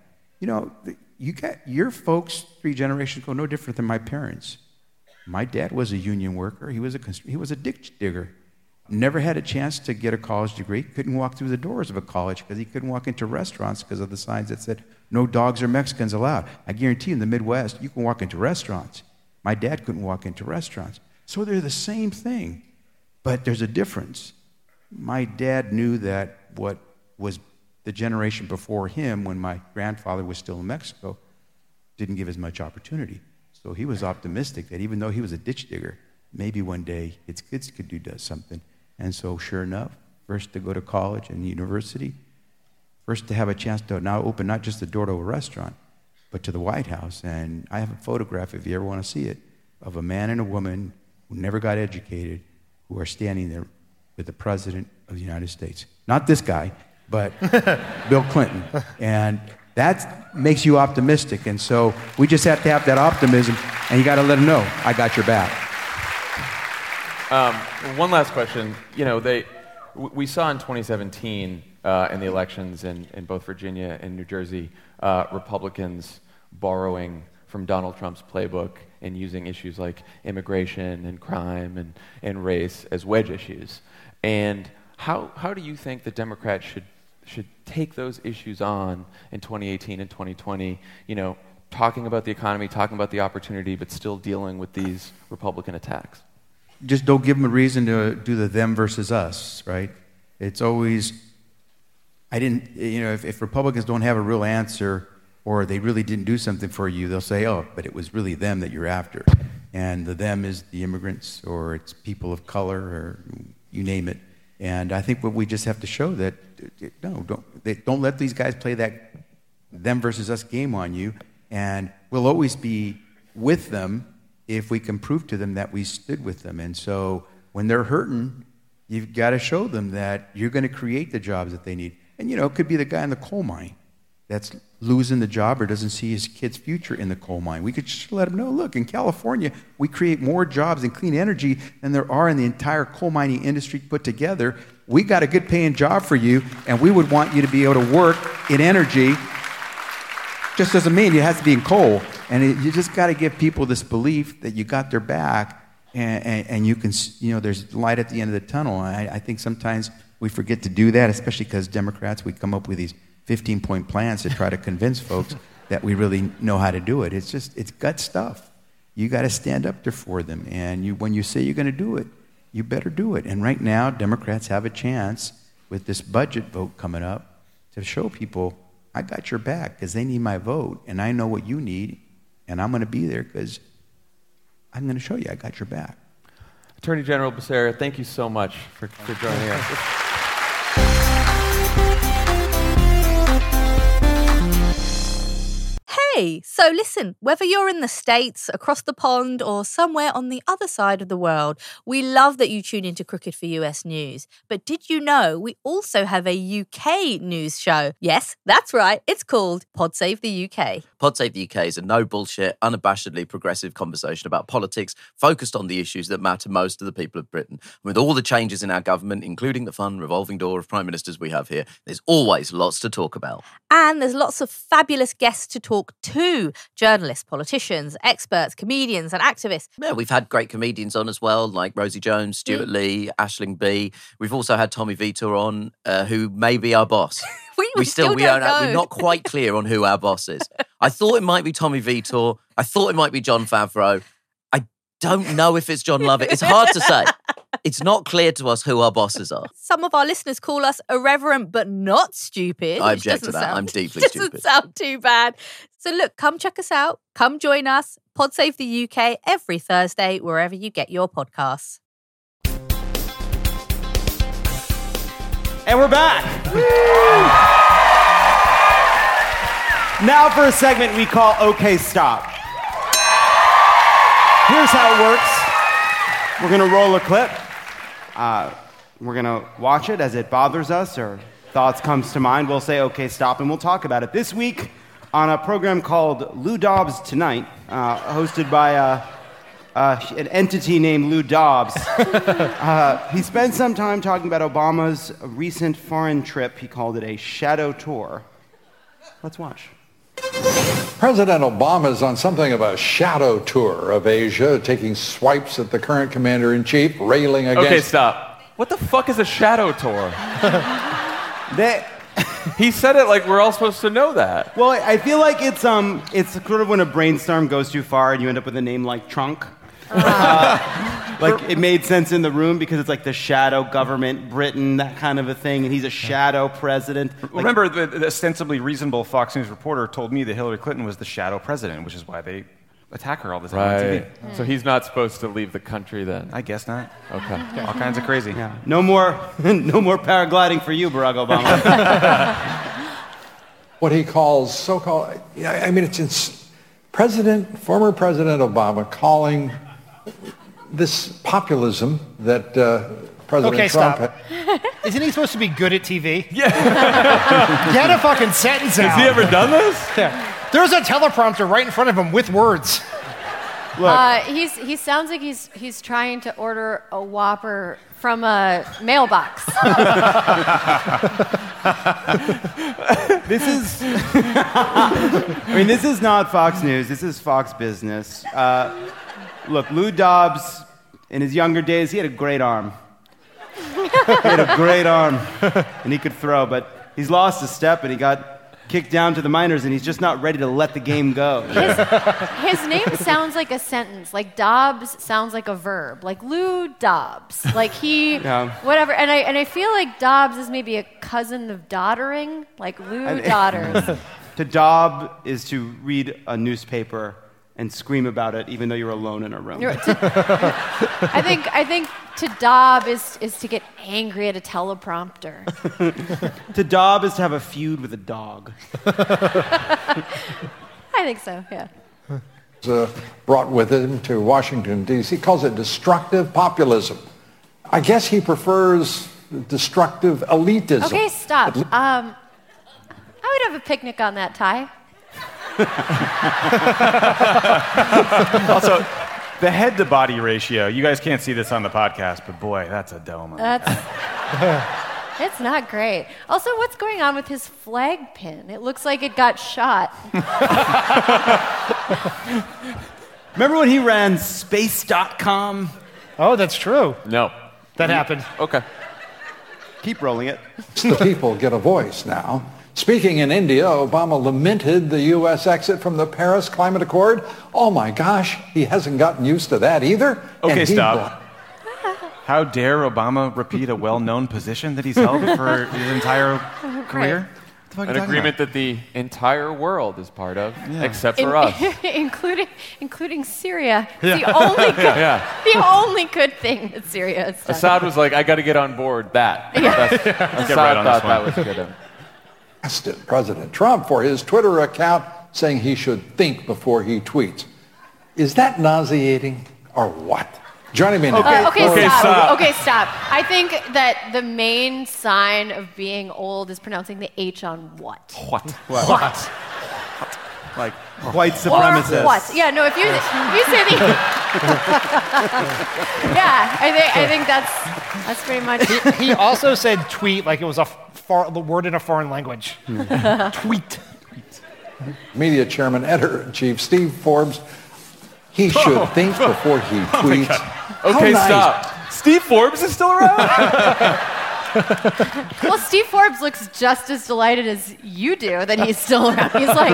you got your folks 3 generations ago no different than my parents. My dad was a union worker. He was a ditch digger. Never had a chance to get a college degree. Couldn't walk through the doors of a college because he couldn't walk into restaurants because of the signs that said, no dogs or Mexicans allowed. I guarantee you in the Midwest, you can walk into restaurants. My dad couldn't walk into restaurants. So they're the same thing, but there's a difference. My dad knew that what was the generation before him, when my grandfather was still in Mexico, didn't give as much opportunity. So he was optimistic that even though he was a ditch digger, maybe one day his kids could do something. And so sure enough, first to go to college and university, first to have a chance to now open not just the door to a restaurant, but to the White House. And I have a photograph, if you ever want to see it, of a man and a woman who never got educated, who are standing there with the President of the United States. Not this guy, but Bill Clinton. And that makes you optimistic. And so we just have to have that optimism, and you got to let them know, I got your back. One last question. We saw in 2017 in the elections in both Virginia and New Jersey, Republicans borrowing from Donald Trump's playbook and using issues like immigration and crime and race as wedge issues. And how do you think the Democrats should take those issues on in 2018 and 2020, talking about the economy, talking about the opportunity, but still dealing with these Republican attacks? Just don't give them a reason to do the them versus us, right? It's always, if Republicans don't have a real answer or they really didn't do something for you, they'll say, oh, but it was really them that you're after. And the them is the immigrants or it's people of color or you name it. And I think what we just have to show that, don't let these guys play that them versus us game on you. And we'll always be with them if we can prove to them that we stood with them. And so when they're hurting, you've got to show them that you're going to create the jobs that they need. And, it could be the guy in the coal mine. that's losing the job or doesn't see his kid's future in the coal mine. We could just let him know, look, in California, we create more jobs in clean energy than there are in the entire coal mining industry put together. We got a good paying job for you, and we would want you to be able to work in energy. Just doesn't mean it has to be in coal. And you just got to give people this belief that you got their back, and you can, there's light at the end of the tunnel. I think sometimes we forget to do that, especially because Democrats, we come up with these 15-point plans to try to convince folks that we really know how to do it. It's gut stuff. You got to stand up there for them. And when you say you're going to do it, you better do it. And right now, Democrats have a chance with this budget vote coming up to show people, I got your back because they need my vote, and I know what you need, and I'm going to be there because I'm going to show you I got your back. Attorney General Becerra, thank you so much for joining us. Hey, so listen, whether you're in the States, across the pond, or somewhere on the other side of the world, we love that you tune into Crooked for US News. But did you know we also have a UK news show? Yes, that's right, it's called Pod Save the UK. Pod Save the UK is a no-bullshit, unabashedly progressive conversation about politics focused on the issues that matter most to the people of Britain. With all the changes in our government, including the fun revolving door of prime ministers we have here, there's always lots to talk about. And there's lots of fabulous guests to talk to. Journalists, politicians, experts, comedians and activists. Yeah, we've had great comedians on as well, like Rosie Jones, Stuart Lee, Aisling B. We've also had Tommy Vitor on, who may be our boss. we still don't know. We're not quite clear on who our boss is. I thought it might be Tommy Vitor. I thought it might be Jon Favreau. I don't know if it's John Lovett. It's hard to say. It's not clear to us who our bosses are. Some of our listeners call us irreverent but not stupid. I object to that. I'm deeply stupid. Doesn't sound too bad. So look, come check us out. Come join us. Pod Save the UK every Thursday, wherever you get your podcasts. And we're back. Now for a segment we call OK Stop. Here's how it works. We're going to roll a clip. We're going to watch it as it bothers us or thoughts comes to mind. We'll say OK Stop and we'll talk about it. This week on a program called Lou Dobbs Tonight, hosted by an entity named Lou Dobbs. He spent some time talking about Obama's recent foreign trip. He called it a shadow tour. Let's watch. President Obama is on something of a shadow tour of Asia, taking swipes at the current commander-in-chief, railing against... Okay, stop. What the fuck is a shadow tour? He said it like we're all supposed to know that. Well, I feel like it's sort of when a brainstorm goes too far and you end up with a name like Trunk. Like it made sense in the room because it's like the shadow government, Britain, that kind of a thing, and he's a shadow president. Remember, the ostensibly reasonable Fox News reporter told me that Hillary Clinton was the shadow president, which is why they attack her all the time on TV. So he's not supposed to leave the country then? I guess not. Okay. All kinds of crazy. Yeah. No more paragliding for you, Barack Obama. What he calls so-called... I mean, it's former President Obama calling this populism that President Trump... Okay, stop. Isn't he supposed to be good at TV? Yeah. Get a fucking sentence out. Has he ever done this? Yeah. There's a teleprompter right in front of him with words. Look. He sounds like he's trying to order a Whopper from a mailbox. This is not Fox News. This is Fox Business. Look, Lou Dobbs, in his younger days, he had a great arm. And he could throw, but he's lost a step, and he got kicked down to the minors, and he's just not ready to let the game go. His name sounds like a sentence. Like Dobbs sounds like a verb. Like Lou Dobbs. Like whatever. And I feel like Dobbs is maybe a cousin of doddering. Like Lou Dodders. To dob is to read a newspaper and scream about it, even though you're alone in a room. I think to dob is to get angry at a teleprompter. To dob is to have a feud with a dog. I think so, yeah. Brought with him to Washington, D.C. He calls it destructive populism. I guess he prefers destructive elitism. Okay, stop. I would have a picnic on that, Ty. Also, the head-to-body ratio. You guys can't see this on the podcast, but boy, that's a dome. It's not great. Also, what's going on with his flag pin? It looks like it got shot. Remember when he ran space.com? Oh, that's true. No. That happened. Okay. Keep rolling it. The people get a voice now. Speaking in India, Obama lamented the U.S. exit from the Paris Climate Accord. Oh my gosh, he hasn't gotten used to that either. Okay, stop. How dare Obama repeat a well-known position that he's held for his entire career? An agreement that the entire world is part of, except for us. including Syria. The only good thing that Syria has done. Assad was like, I got to get on board that. Assad thought that was good. President Trump for his Twitter account saying he should think before he tweets. Is that nauseating or what? Joining me now. Okay, stop. I think that the main sign of being old is pronouncing the H on what. What? Like white supremacists. What? Yeah, no, if you say the... Yeah, I think that's pretty much... He also said tweet like it was the word in a foreign language. Tweet. Media chairman, editor-in-chief Steve Forbes, he should think before he tweets. Okay, nice. stop. Steve Forbes is still around? Well, Steve Forbes looks just as delighted as you do that he's still around. He's like,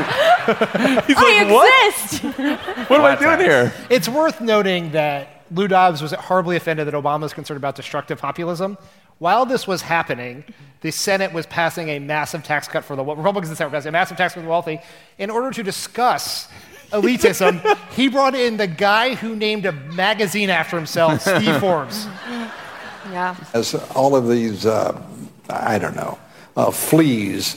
I exist! What am I doing here? It's worth noting that Lou Dobbs was horribly offended that Obama was concerned about destructive populism. While this was happening, the Senate was passing a massive tax cut for the Republicans in the Senate were passing a massive tax cut for the wealthy. In order to discuss elitism, he brought in the guy who named a magazine after himself, Steve Forbes. Yeah. As all of these, fleas,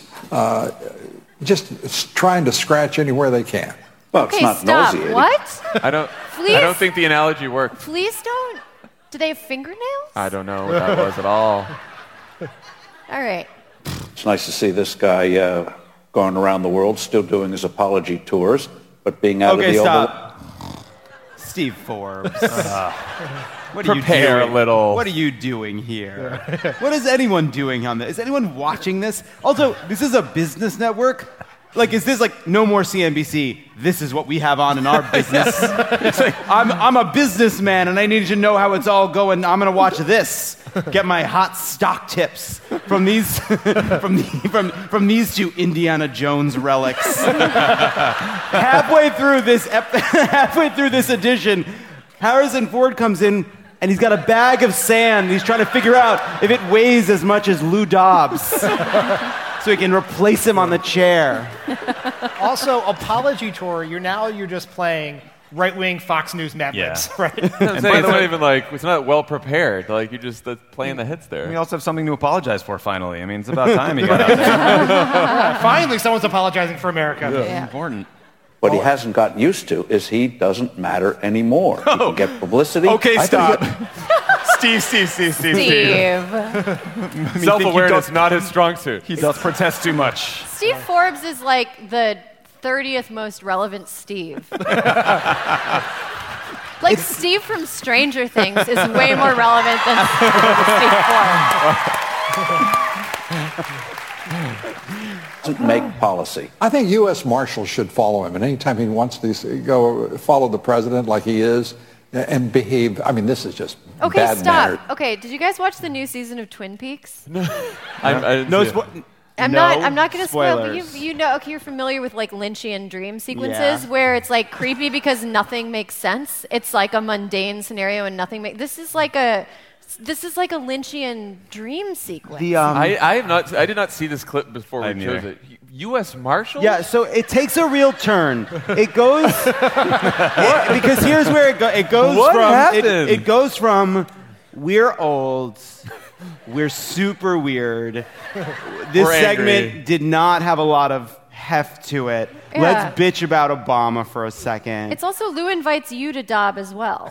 just trying to scratch anywhere they can. Well, it's not nauseating. What? I don't think the analogy worked. Fleas don't? Do they have fingernails? I don't know what that was at all. All right. It's nice to see this guy going around the world, still doing his apology tours, but being out of the stop. Steve Forbes. What are Prepare you doing? a little. What are you doing here? What is anyone doing on this? Is anyone watching this? Also, this is a business network. Like, is this like no more CNBC? This is what we have on in our business. It's like I'm a businessman and I need to know how it's all going. I'm gonna watch this. Get my hot stock tips from these from these two Indiana Jones relics. halfway through this edition, Harrison Ford comes in and he's got a bag of sand. He's trying to figure out if it weighs as much as Lou Dobbs. So he can replace him on the chair. Also, apology tour, you're just playing right-wing Fox News Mad Libs, right? I'm saying, it's not even like, it's not well prepared. Like, you're just playing the hits there. We also have something to apologize for, finally. I mean, it's about time you got out there. Finally, someone's apologizing for America. Yeah. It's important. What he hasn't gotten used to is he doesn't matter anymore. He can get publicity. Okay, stop. Steve. Self-awareness, not his strong suit. He does protest too much. Steve Forbes is like the 30th most relevant Steve. Like Steve from Stranger Things is way more relevant than Steve Forbes. Doesn't make policy. I think U.S. Marshals should follow him, and anytime he wants to go follow the president like he is and behave, I mean, this is just bad mannered. Okay, did you guys watch the new season of Twin Peaks? I'm not going to spoil, but spoilers. you know, okay, you're familiar with like Lynchian dream sequences where it's like creepy because nothing makes sense. It's like a mundane scenario and nothing makes. This is like a Lynchian dream sequence. I did not see this clip before we chose it. U.S. Marshals? Yeah, so it takes a real turn. It goes because here's where it goes What from. happened? It goes from we're old, we're super weird. This We're segment angry. did not have a lot of heft to it. Yeah. Let's bitch about Obama for a second. It's also Lou invites you to Dob as well.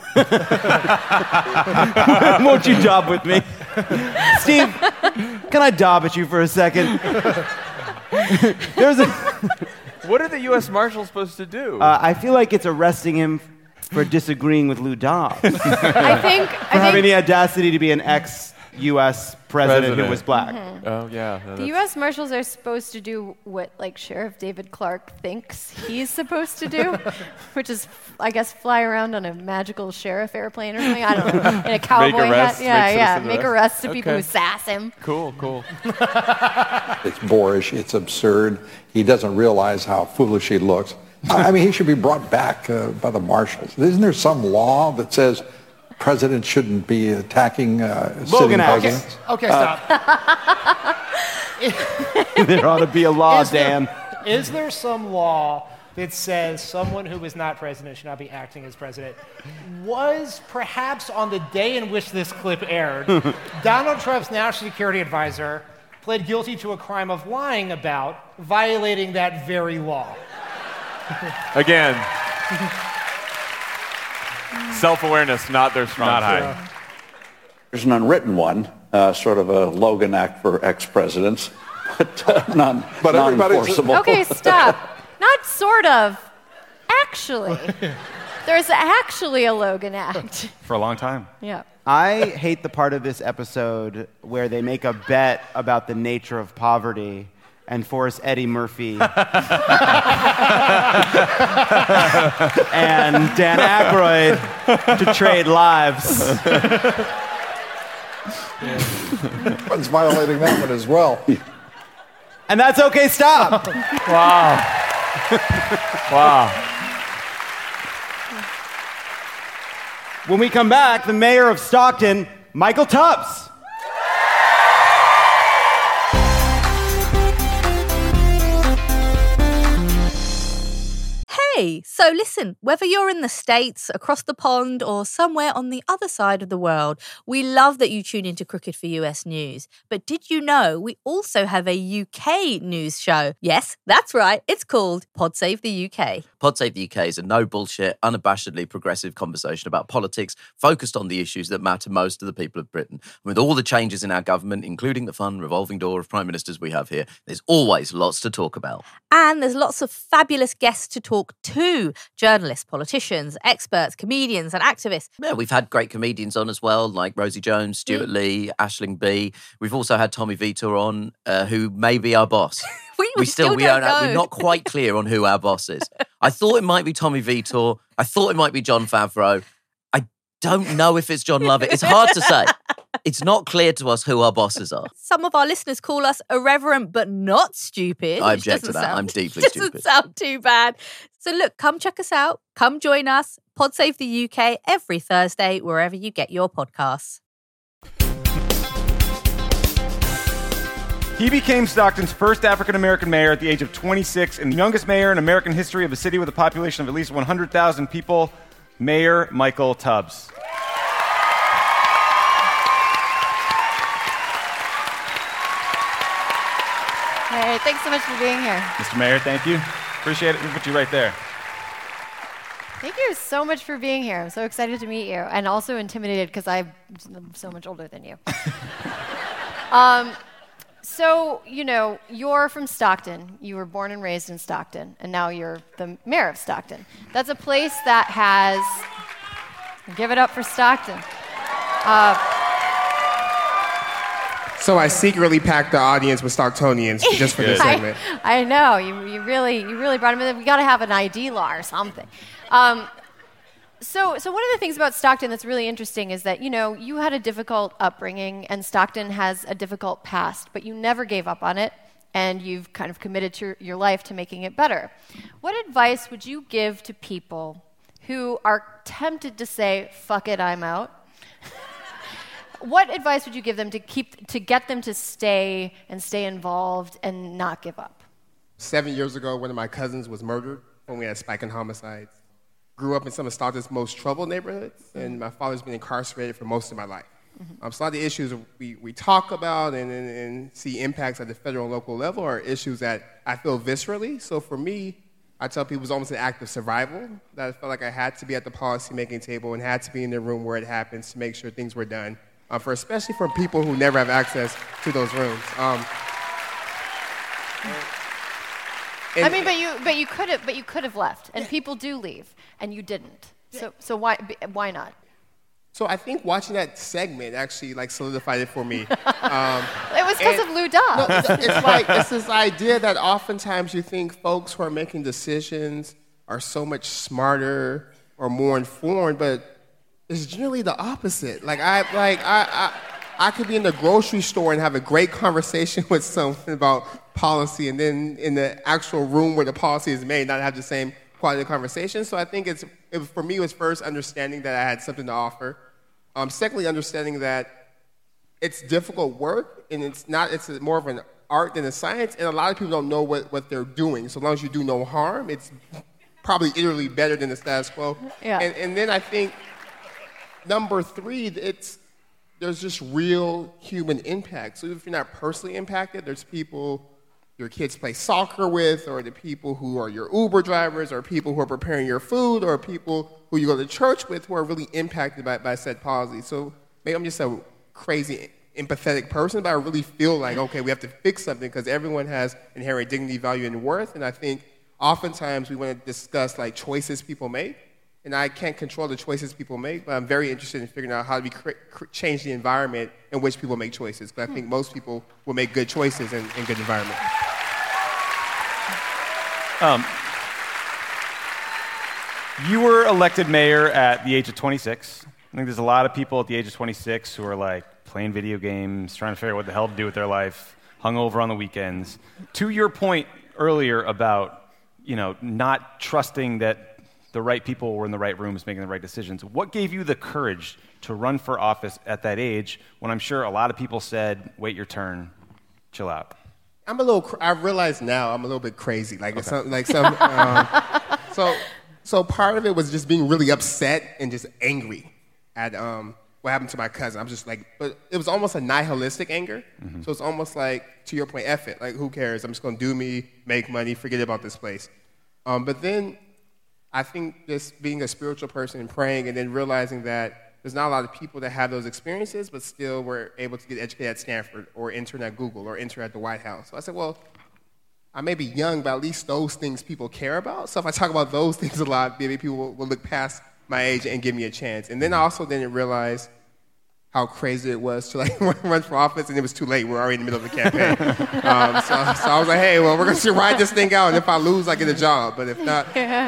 Won't you dob with me? Steve, can I dob at you for a second? There's a. What are the U.S. Marshals supposed to do? I feel like it's arresting him for disagreeing with Lou Dobbs. I think having the audacity to be an ex-U.S. president who was black. Oh, yeah. No, the U.S. Marshals are supposed to do what, like, Sheriff David Clark thinks he's supposed to do, which is, I guess, fly around on a magical sheriff airplane or something. I don't know. In a cowboy hat. Yeah. Make arrests of people who sass him. Cool. It's boorish. It's absurd. He doesn't realize how foolish he looks. I mean, he should be brought back by the marshals. Isn't there some law that says presidents shouldn't be attacking sitting presidents? Okay, stop. There ought to be a law, Dan. Is there some law that says someone who is not president should not be acting as president? Was perhaps on the day in which this clip aired, Donald Trump's national security advisor pled guilty to a crime of lying about violating that very law? Again. Self-awareness, not their strong suit. There's an unwritten one, sort of a Logan Act for ex-presidents, but non-enforceable. Okay, stop. Not sort of. Actually. There's actually a Logan Act. For a long time. Yeah. I hate the part of this episode where they make a bet about the nature of poverty and force Eddie Murphy and Dan Aykroyd to trade lives. One's violating that one as well. And that's okay, stop. Wow. When we come back, the mayor of Stockton, Michael Tubbs. Hey, so listen, whether you're in the States, across the pond, or somewhere on the other side of the world, we love that you tune into Crooked for US News. But did you know we also have a UK news show? Yes, that's right, it's called Pod Save the UK. Pod Save the UK is a no bullshit, unabashedly progressive conversation about politics focused on the issues that matter most to the people of Britain. And with all the changes in our government, including the fun revolving door of prime ministers we have here, there's always lots to talk about. And there's lots of fabulous guests to talk to. Journalists, politicians, experts, comedians and activists. Yeah, we've had great comedians on as well, like Rosie Jones, Stuart Lee, Aisling Bea. We've also had Tommy Vitor on, who may be our boss. we still don't know. We're not quite clear on who our boss is. I thought it might be Tommy Vitor. I thought it might be Jon Favreau. I don't know if it's John Lovett. It's hard to say. It's not clear to us who our bosses are. Some of our listeners call us irreverent but not stupid. I object to that. I'm deeply stupid. Doesn't sound too bad. So look, come check us out. Come join us. Pod Save the UK every Thursday, wherever you get your podcasts. He became Stockton's first African-American mayor at the age of 26 and the youngest mayor in American history of a city with a population of at least 100,000 people, Mayor Michael Tubbs. Hey, thanks so much for being here. Mr. Mayor, thank you. Appreciate it. We'll put you right there. Thank you so much for being here. I'm so excited to meet you, and also intimidated because I'm so much older than you. So, you know, you're from Stockton. You were born and raised in Stockton, and now you're the mayor of Stockton. That's a place that has... Give it up for Stockton. So I secretly packed the audience with Stocktonians just for this segment. I know. You really brought them in. We got to have an ID law or something. So one of the things about Stockton that's really interesting is that, you know, you had a difficult upbringing and Stockton has a difficult past, but you never gave up on it and you've kind of committed to your life to making it better. What advice would you give to people who are tempted to say, fuck it, I'm out? What advice would you give them to get them to stay involved and not give up? 7 years ago, one of my cousins was murdered when we had a spike in homicides. Grew up in some of Stockton's most troubled neighborhoods, and my father's been incarcerated for most of my life. So a lot of the issues we talk about and see impacts at the federal and local level are issues that I feel viscerally. So for me, I tell people it was almost an act of survival, that I felt like I had to be at the policy-making table and had to be in the room where it happens to make sure things were done, especially for people who never have access to those rooms. I mean, but you could have left, and people do leave, and you didn't. So why not? So I think watching that segment actually like solidified it for me. It was because of Lou Dobbs. No, it's this idea that oftentimes you think folks who are making decisions are so much smarter or more informed, but it's generally the opposite. I could be in the grocery store and have a great conversation with someone about policy, and then in the actual room where the policy is made, not have the same quality of conversation. So I think for me, it was first understanding that I had something to offer. Secondly, understanding that it's difficult work, and it's more of an art than a science, and a lot of people don't know what they're doing. So long as you do no harm, it's probably literally better than the status quo. Yeah. And then I think, number 3, there's just real human impact. So if you're not personally impacted, there's people your kids play soccer with, or the people who are your Uber drivers, or people who are preparing your food, or people who you go to church with who are really impacted by said policy. So maybe I'm just a crazy, empathetic person, but I really feel like, okay, we have to fix something because everyone has inherent dignity, value, and worth. And I think oftentimes we want to discuss like choices people make. And I can't control the choices people make, but I'm very interested in figuring out how do we change the environment in which people make choices. Because I think most people will make good choices in good environment. You were elected mayor at the age of 26. I think there's a lot of people at the age of 26 who are like playing video games, trying to figure out what the hell to do with their life, hungover on the weekends. To your point earlier about, not trusting that the right people were in the right rooms making the right decisions. What gave you the courage to run for office at that age when I'm sure a lot of people said, wait your turn, chill out? I realize now I'm a little bit crazy. So part of it was just being really upset and just angry at what happened to my cousin. I'm just like, but it was almost a nihilistic anger. Mm-hmm. So it's almost like, to your point, F it. Like, who cares? I'm just going to do me, make money, forget about this place. But then I think just being a spiritual person and praying and then realizing that there's not a lot of people that have those experiences but still were able to get educated at Stanford or intern at Google or intern at the White House. So I said, well, I may be young, but at least those things people care about. So if I talk about those things a lot, maybe people will look past my age and give me a chance. And then I also didn't realize how crazy it was to run for office, and it was too late. We're already in the middle of the campaign. So I was like, hey, well, we're going to ride this thing out, and if I lose, I get a job. But if not...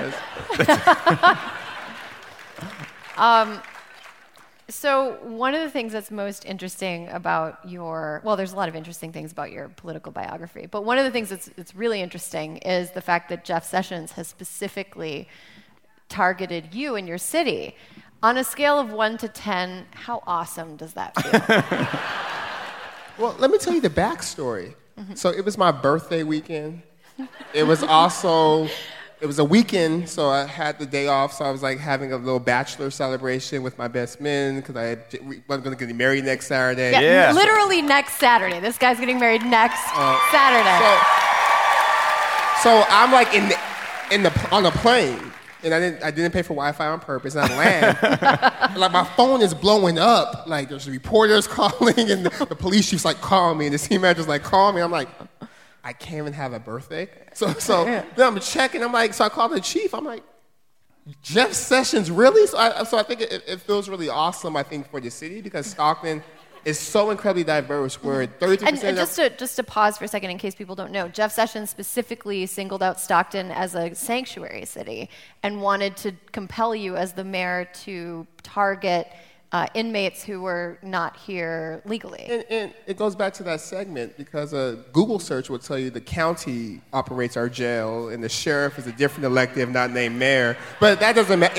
So one of the things that's most interesting about there's a lot of interesting things about your political biography, but one of the things that's really interesting is the fact that Jeff Sessions has specifically targeted you in your city. On a scale of 1 to 10, how awesome does that feel? Well, let me tell you the backstory. Mm-hmm. So it was my birthday weekend. It was a weekend, so I had the day off, so I was like having a little bachelor celebration with my best men because I wasn't going to get married next Saturday. Yeah, literally next Saturday. This guy's getting married next Saturday. So I'm like on a plane. And I didn't pay for Wi-Fi on purpose, and I land. Like, my phone is blowing up. Like, there's reporters calling, and the police chief's like, call me, and the city manager's like, call me. I'm like, I can't even have a birthday. So then I'm checking. I'm like, so I called the chief. I'm like, Jeff Sessions, really? So I think it feels really awesome, I think, for the city, because Stockton is so incredibly diverse, where 33% and just to pause for a second in case people don't know, Jeff Sessions specifically singled out Stockton as a sanctuary city and wanted to compel you as the mayor to target inmates who were not here legally. And it goes back to that segment because a Google search will tell you the county operates our jail and the sheriff is a different elective not named mayor. But that doesn't matter.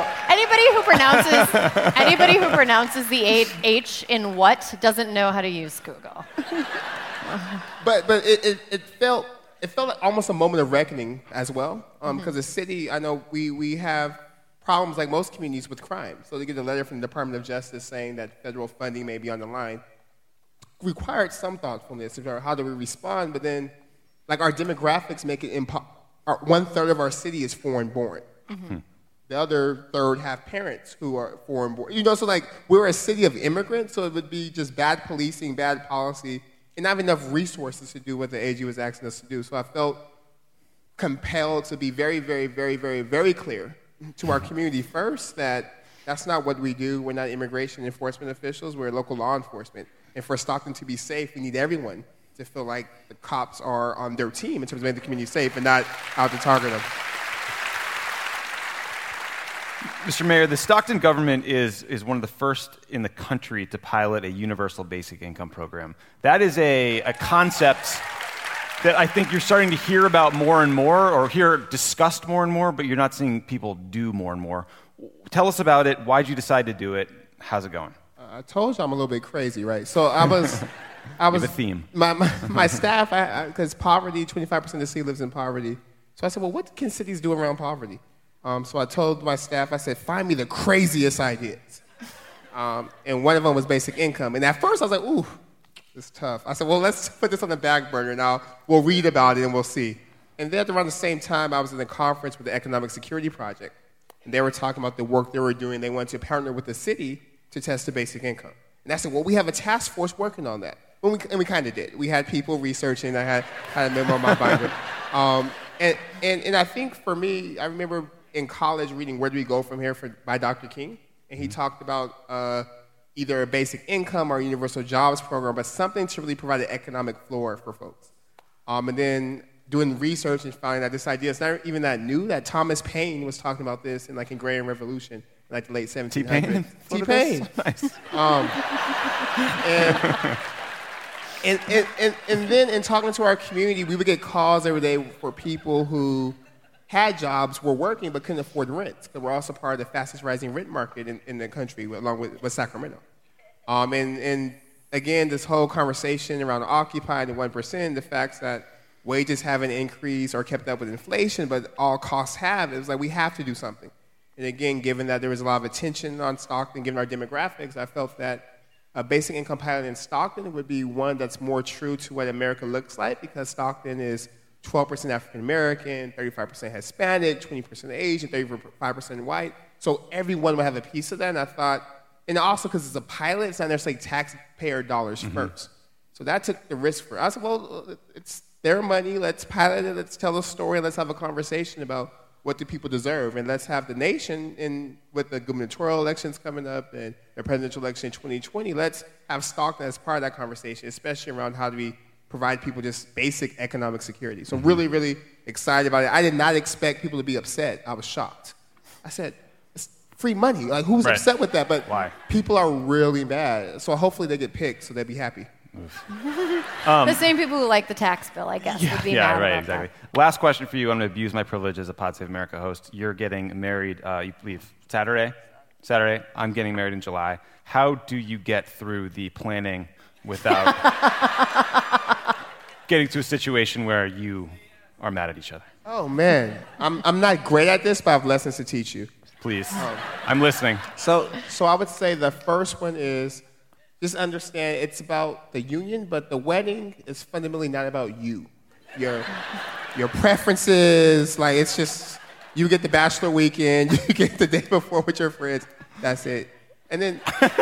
Anybody who pronounces the H in what doesn't know how to use Google. But it felt like almost a moment of reckoning as well. Because the city, I know we have problems like most communities with crime. So they get a letter from the Department of Justice saying that federal funding may be on the line. Required some thoughtfulness about how do we respond, but then like our demographics make it 1/3 of our city is foreign born. Mm-hmm. The other third have parents who are foreign born. So like we're a city of immigrants, so it would be just bad policing, bad policy, and not enough resources to do what the AG was asking us to do. So I felt compelled to be very, very, very, very, very clear to our community first that that's not what we do. We're not immigration enforcement officials. We're local law enforcement. And for Stockton to be safe, we need everyone to feel like the cops are on their team in terms of making the community safe and not out to target them. Mr. Mayor, the Stockton government is one of the first in the country to pilot a universal basic income program. That is a concept that I think you're starting to hear about more and more, or hear discussed more and more, but you're not seeing people do more and more. Tell us about it. Why'd you decide to do it? How's it going? I told you I'm a little bit crazy, right? So I was a theme. My staff, because poverty, 25% of the city lives in poverty. So I said, well, what can cities do around poverty? So I told my staff, I said, find me the craziest ideas. And one of them was basic income. And at first I was like, ooh, it's tough. I said, well, let's put this on the back burner now. We'll read about it and we'll see. And then around the same time, I was in a conference with the Economic Security Project. And they were talking about the work they were doing. They wanted to partner with the city to test the basic income. And I said, well, we have a task force working on that. And we kind of did. We had people researching. I had a memo in my binder. And I think for me, I remember in college reading Where Do We Go From Here by Dr. King. And he talked about either a basic income or a universal jobs program, but something to really provide an economic floor for folks. And then doing research and finding that this idea is not even that new, that Thomas Paine was talking about this in Agrarian Revolution in the late 1700s. T-Pain? T-Pain. Nice. And then in talking to our community, we would get calls every day for people who had jobs, were working, but couldn't afford rent. Because we're also part of the fastest rising rent market in the country, along with Sacramento. And again, this whole conversation around Occupy and 1%, the fact that wages haven't increased or kept up with inflation, but all costs have, it was like we have to do something. And again, given that there was a lot of attention on Stockton, given our demographics, I felt that a basic income pilot in Stockton would be one that's more true to what America looks like, because Stockton is 12% African American, 35% Hispanic, 20% Asian, 35% white. So everyone would have a piece of that. And I thought, and also because it's a pilot, it's not necessarily taxpayer dollars first. So that took the risk for us. Well, it's their money. Let's pilot it. Let's tell a story. Let's have a conversation about what do people deserve. And let's have the nation, with the gubernatorial elections coming up and the presidential election in 2020, let's have Stockton as part of that conversation, especially around how do we provide people just basic economic security. So really, really excited about it. I did not expect people to be upset. I was shocked. I said, it's free money. Like, who's upset with that? But why? People are really mad. So hopefully they get picked so they'll be happy. The same people who like the tax bill, I guess, would be mad about exactly. Last question for you. I'm going to abuse my privilege as a Pod Save America host. You're getting married, you leave Saturday? I'm getting married in July. How do you get through the planning without getting to a situation where you are mad at each other? Oh, man. I'm not great at this, but I have lessons to teach you. Please. I'm listening. So I would say the first one is just understand it's about the union, but the wedding is fundamentally not about you. Your preferences, like, it's just, you get the bachelor weekend, you get the day before with your friends, that's it. And then,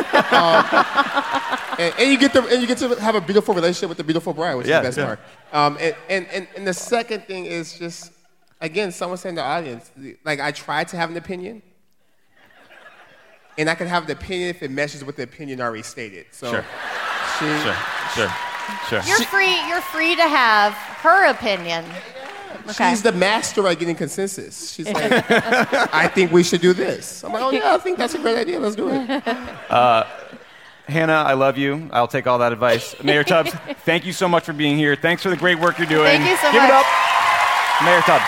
and you get to have a beautiful relationship with the beautiful bride, which is the best part. And the second thing is just, again, someone said in the audience, like, I tried to have an opinion, and I can have the opinion if it meshes with the opinion already stated. So, Sure. You're free to have her opinion. Okay. She's the master at getting consensus. She's like, I think we should do this. I'm like, oh yeah, I think that's a great idea. Let's do it. Hannah, I love you. I'll take all that advice. Mayor Tubbs, thank you so much for being here. Thanks for the great work you're doing. Thank you so much. Give it up, Mayor Tubbs.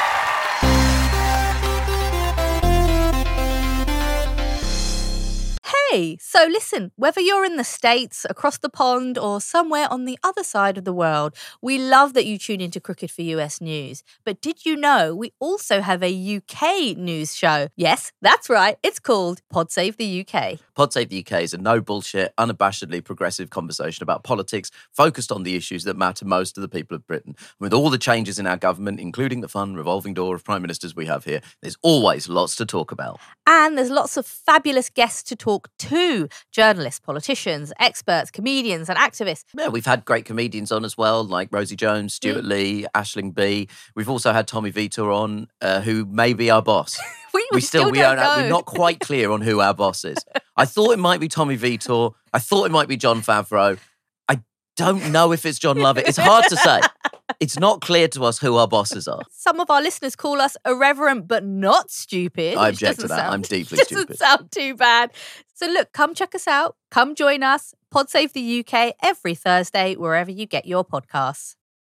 Hey, so listen, whether you're in the States, across the pond, or somewhere on the other side of the world, we love that you tune into Crooked for US News. But did you know we also have a UK news show? Yes, that's right. It's called Pod Save the UK. Pod Save the UK is a no bullshit, unabashedly progressive conversation about politics focused on the issues that matter most to the people of Britain. With all the changes in our government, including the fun revolving door of prime ministers we have here, there's always lots to talk about. And there's lots of fabulous guests to talk to too. Journalists, politicians, experts, comedians, and activists. Yeah, we've had great comedians on as well, like Rosie Jones, Stuart Lee, Aisling Bea. We've also had Tommy Vitor on, who may be our boss. We still don't know. We're not quite clear on who our boss is. I thought it might be Tommy Vitor. I thought it might be Jon Favreau. I don't know if it's John Lovett. It's hard to say. It's not clear to us who our bosses are. Some of our listeners call us irreverent but not stupid. I object to that. I'm deeply stupid. Doesn't sound too bad. So look, come check us out. Come join us. Pod Save the UK every Thursday, wherever you get your podcasts.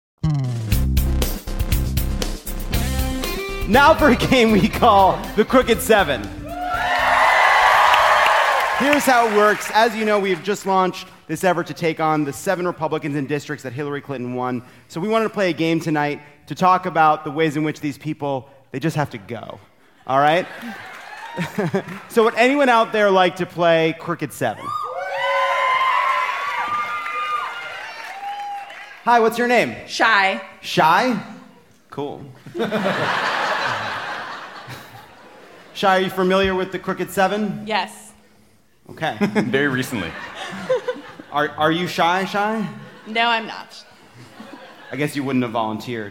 Now for a game we call the Crooked Seven. Here's how it works. As you know, we've just launched this effort to take on the 7 Republicans in districts that Hillary Clinton won. So we wanted to play a game tonight to talk about the ways in which these people, they just have to go. All right? So would anyone out there like to play Crooked Seven? Hi, what's your name? Shy. Shy? Cool. Shy, are you familiar with the Crooked Seven? Yes. Okay. Very recently. Are you shy? No, I'm not. I guess you wouldn't have volunteered.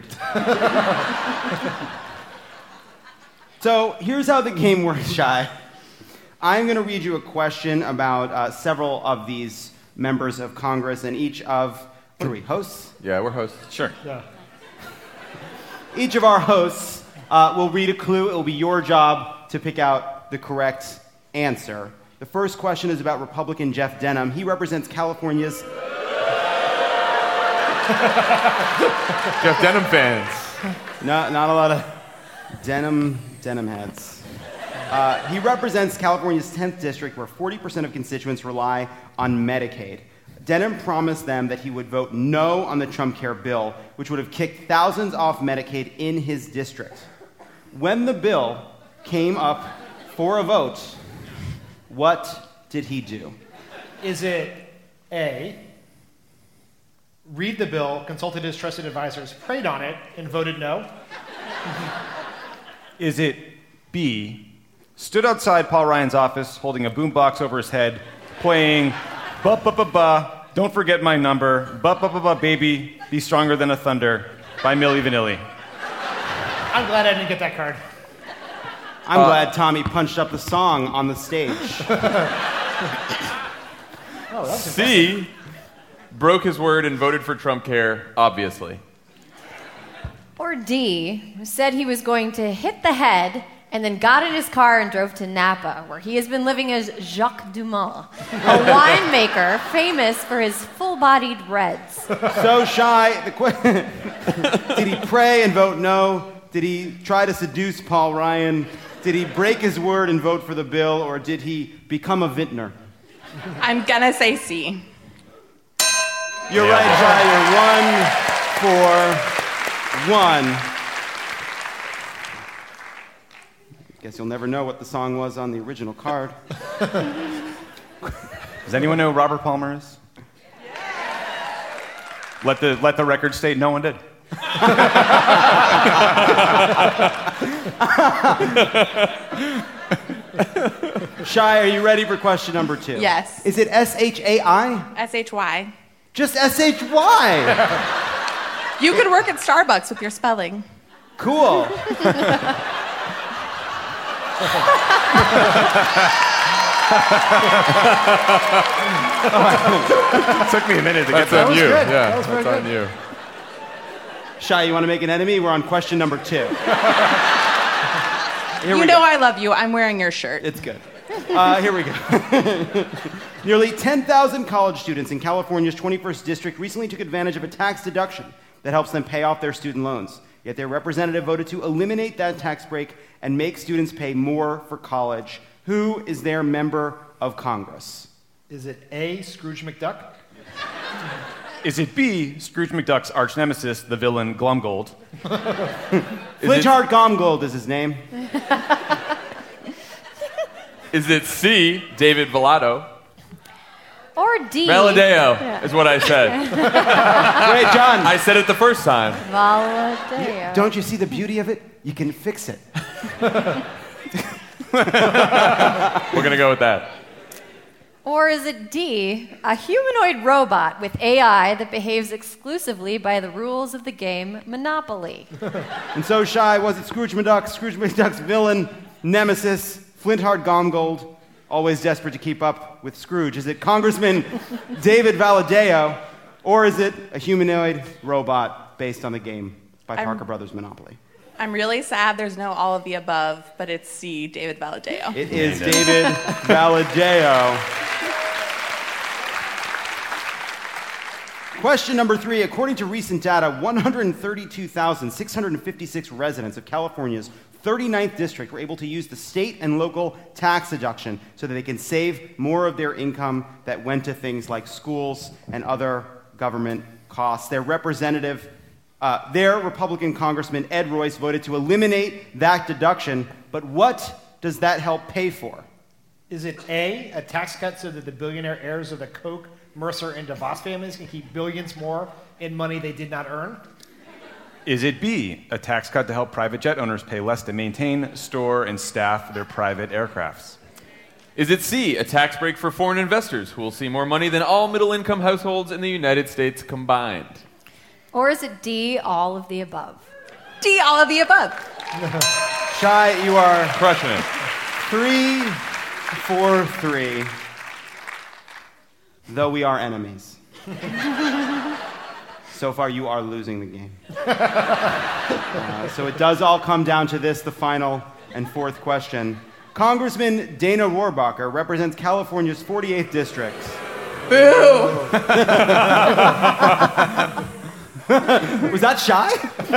So here's how the game works, Shy. I'm going to read you a question about several of these members of Congress, and each of... What are we, hosts? Yeah, we're hosts. Sure. Yeah. Each of our hosts will read a clue. It will be your job to pick out the correct answer. The first question is about Republican Jeff Denham. He represents California's... Jeff Denham fans. Not a lot of Denham heads. He represents California's 10th district, where 40% of constituents rely on Medicaid. Denham promised them that he would vote no on the Trump Care bill, which would have kicked thousands off Medicaid in his district. When the bill came up for a vote, what did he do? Is it A, read the bill, consulted his trusted advisors, prayed on it, and voted no? Is it B, stood outside Paul Ryan's office holding a boombox over his head, playing ba-ba-ba-ba, Don't Forget My Number, ba-ba-ba-ba, Baby, Be Stronger Than a Thunder by Milli Vanilli? I'm glad I didn't get that card. I'm glad Tommy punched up the song on the stage. C, broke his word and voted for Trump Care, obviously. Or D, said he was going to hit the head and then got in his car and drove to Napa, where he has been living as Jacques Dumas, a winemaker famous for his full-bodied reds. So Shy, did he pray and vote no? Did he try to seduce Paul Ryan? Did he break his word and vote for the bill, or did he become a vintner? I'm gonna say C. You're right, Shy. You're 1 for 1. Guess you'll never know what the song was on the original card. Does anyone know who Robert Palmer is? Let the record state no one did. Shy, are you ready for question number 2? Yes. Is it S-H-A-I? S-H-Y. Just S-H-Y. You could work at Starbucks with your spelling. Cool. It took me a minute to get That's on you. good. Yeah, That was very that's on good. you. Shy, you want to make an enemy? We're on question number 2. Here You we know go. I love you. I'm wearing your shirt. It's good. Here we go. Nearly 10,000 college students in California's 21st district recently took advantage of a tax deduction that helps them pay off their student loans. Yet their representative voted to eliminate that tax break and make students pay more for college. Who is their member of Congress? Is it A, Scrooge McDuck? Is it B, Scrooge McDuck's arch nemesis, the villain Glumgold? Flinchard Gomgold is his name. Is it C, David Vallado? Or D. Valadeo is what I said. Wait, John. I said it the first time. Valadeo. Don't you see the beauty of it? You can fix it. We're going to go with that. Or is it D, a humanoid robot with AI that behaves exclusively by the rules of the game Monopoly? And so, Shai, was it Scrooge McDuck's villain, nemesis, Flintheart Gomgold, always desperate to keep up with Scrooge? Is it Congressman David Valadao, or is it a humanoid robot based on the game by Parker Brothers Monopoly? I'm really sad there's no all of the above, but it's C, David Valadao. It is David Valadao. Question number 3. According to recent data, 132,656 residents of California's 39th district were able to use the state and local tax deduction so that they can save more of their income that went to things like schools and other government costs. Their Republican Congressman Ed Royce voted to eliminate that deduction, but what does that help pay for? Is it A, a tax cut so that the billionaire heirs of the Koch, Mercer, and DeVos families can keep billions more in money they did not earn? Is it B, a tax cut to help private jet owners pay less to maintain, store, and staff their private aircrafts? Is it C, a tax break for foreign investors who will see more money than all middle-income households in the United States combined? Or is it D, all of the above? D, all of the above. Shai, you are crushing it. 3 for 3, though we are enemies. So far, you are losing the game. So it does all come down to this, the final and fourth question. Congressman Dana Rohrabacher represents California's 48th district. Boo! Was that Shai?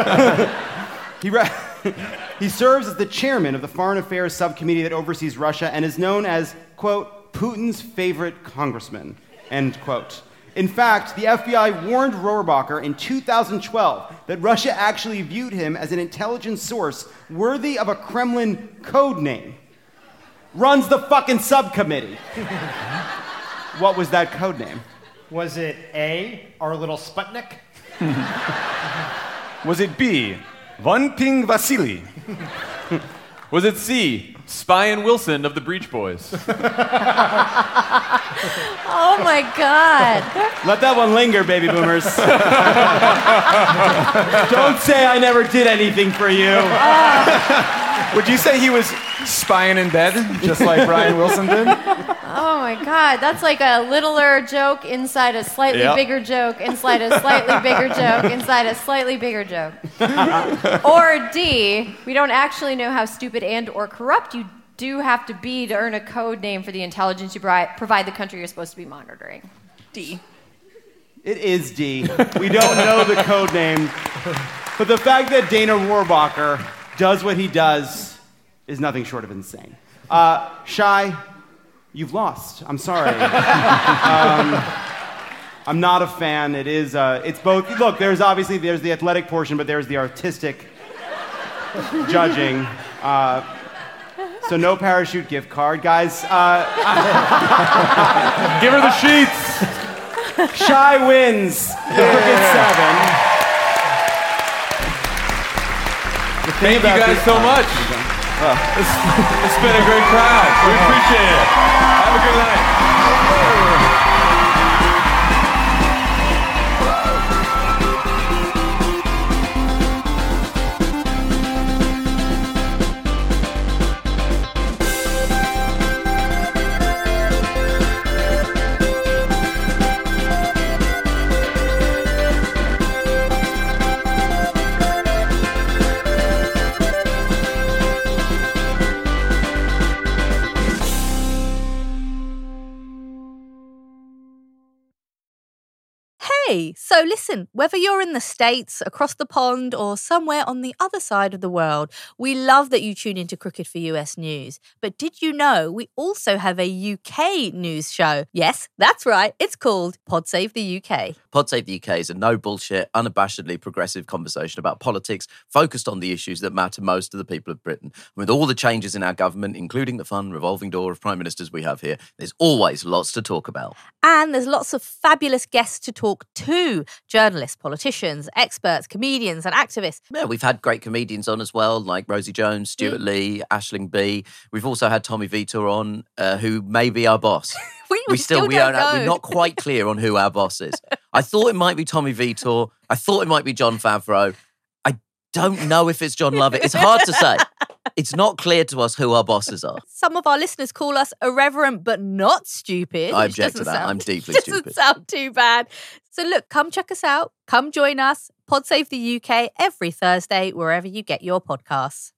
He serves as the chairman of the Foreign Affairs Subcommittee that oversees Russia and is known as, quote, Putin's favorite congressman, end quote. In fact, the FBI warned Rohrabacher in 2012 that Russia actually viewed him as an intelligence source worthy of a Kremlin code name. Runs the fucking subcommittee. What was that code name? Was it A, our little Sputnik? Was it B, Von Ping Vasily? Was it C, Spy Wilson of the Breach Boys? Oh my God. Let that one linger, baby boomers. Don't say I never did anything for you. Would you say he was spying in bed, just like Brian Wilson did? Oh my God, that's like a littler joke inside a slightly bigger joke, inside a slightly bigger joke, inside a slightly bigger joke. Or D, we don't actually know how stupid and or corrupt you do have to be to earn a code name for the intelligence you provide the country you're supposed to be monitoring. D. It is D. We don't know the code name, but the fact that Dana Rohrabacher does what he does is nothing short of insane. Shai, you've lost. I'm sorry. I'm not a fan. It's both. Look, there's the athletic portion, but there's the artistic judging. So no parachute gift card, guys. Give her the sheets. Shai wins. Crooked 7. Thank you guys so much. It's been a great crowd. We appreciate it. Have a good night. Hey, so listen, whether you're in the States, across the pond, or somewhere on the other side of the world, we love that you tune into Crooked for US News. But did you know we also have a UK news show? Yes, that's right, it's called Pod Save the UK. Pod Save the UK is a no bullshit, unabashedly progressive conversation about politics focused on the issues that matter most to the people of Britain. And with all the changes in our government, including the fun revolving door of prime ministers we have here, there's always lots to talk about. And there's lots of fabulous guests to talk to. Journalists, politicians, experts, comedians and activists. Yeah, we've had great comedians on as well, like Rosie Jones, Stuart Lee, Aisling B. We've also had Tommy Vitor on, who may be our boss. We still don't know. We're not quite clear on who our boss is. I thought it might be Tommy Vitor. I thought it might be Jon Favreau. I don't know if it's John Lovett. It's hard to say. It's not clear to us who our bosses are. Some of our listeners call us irreverent but not stupid. I object to that. I'm deeply doesn't stupid. sound too bad. So look, come check us out. Come join us. Pod Save the UK every Thursday, wherever you get your podcasts.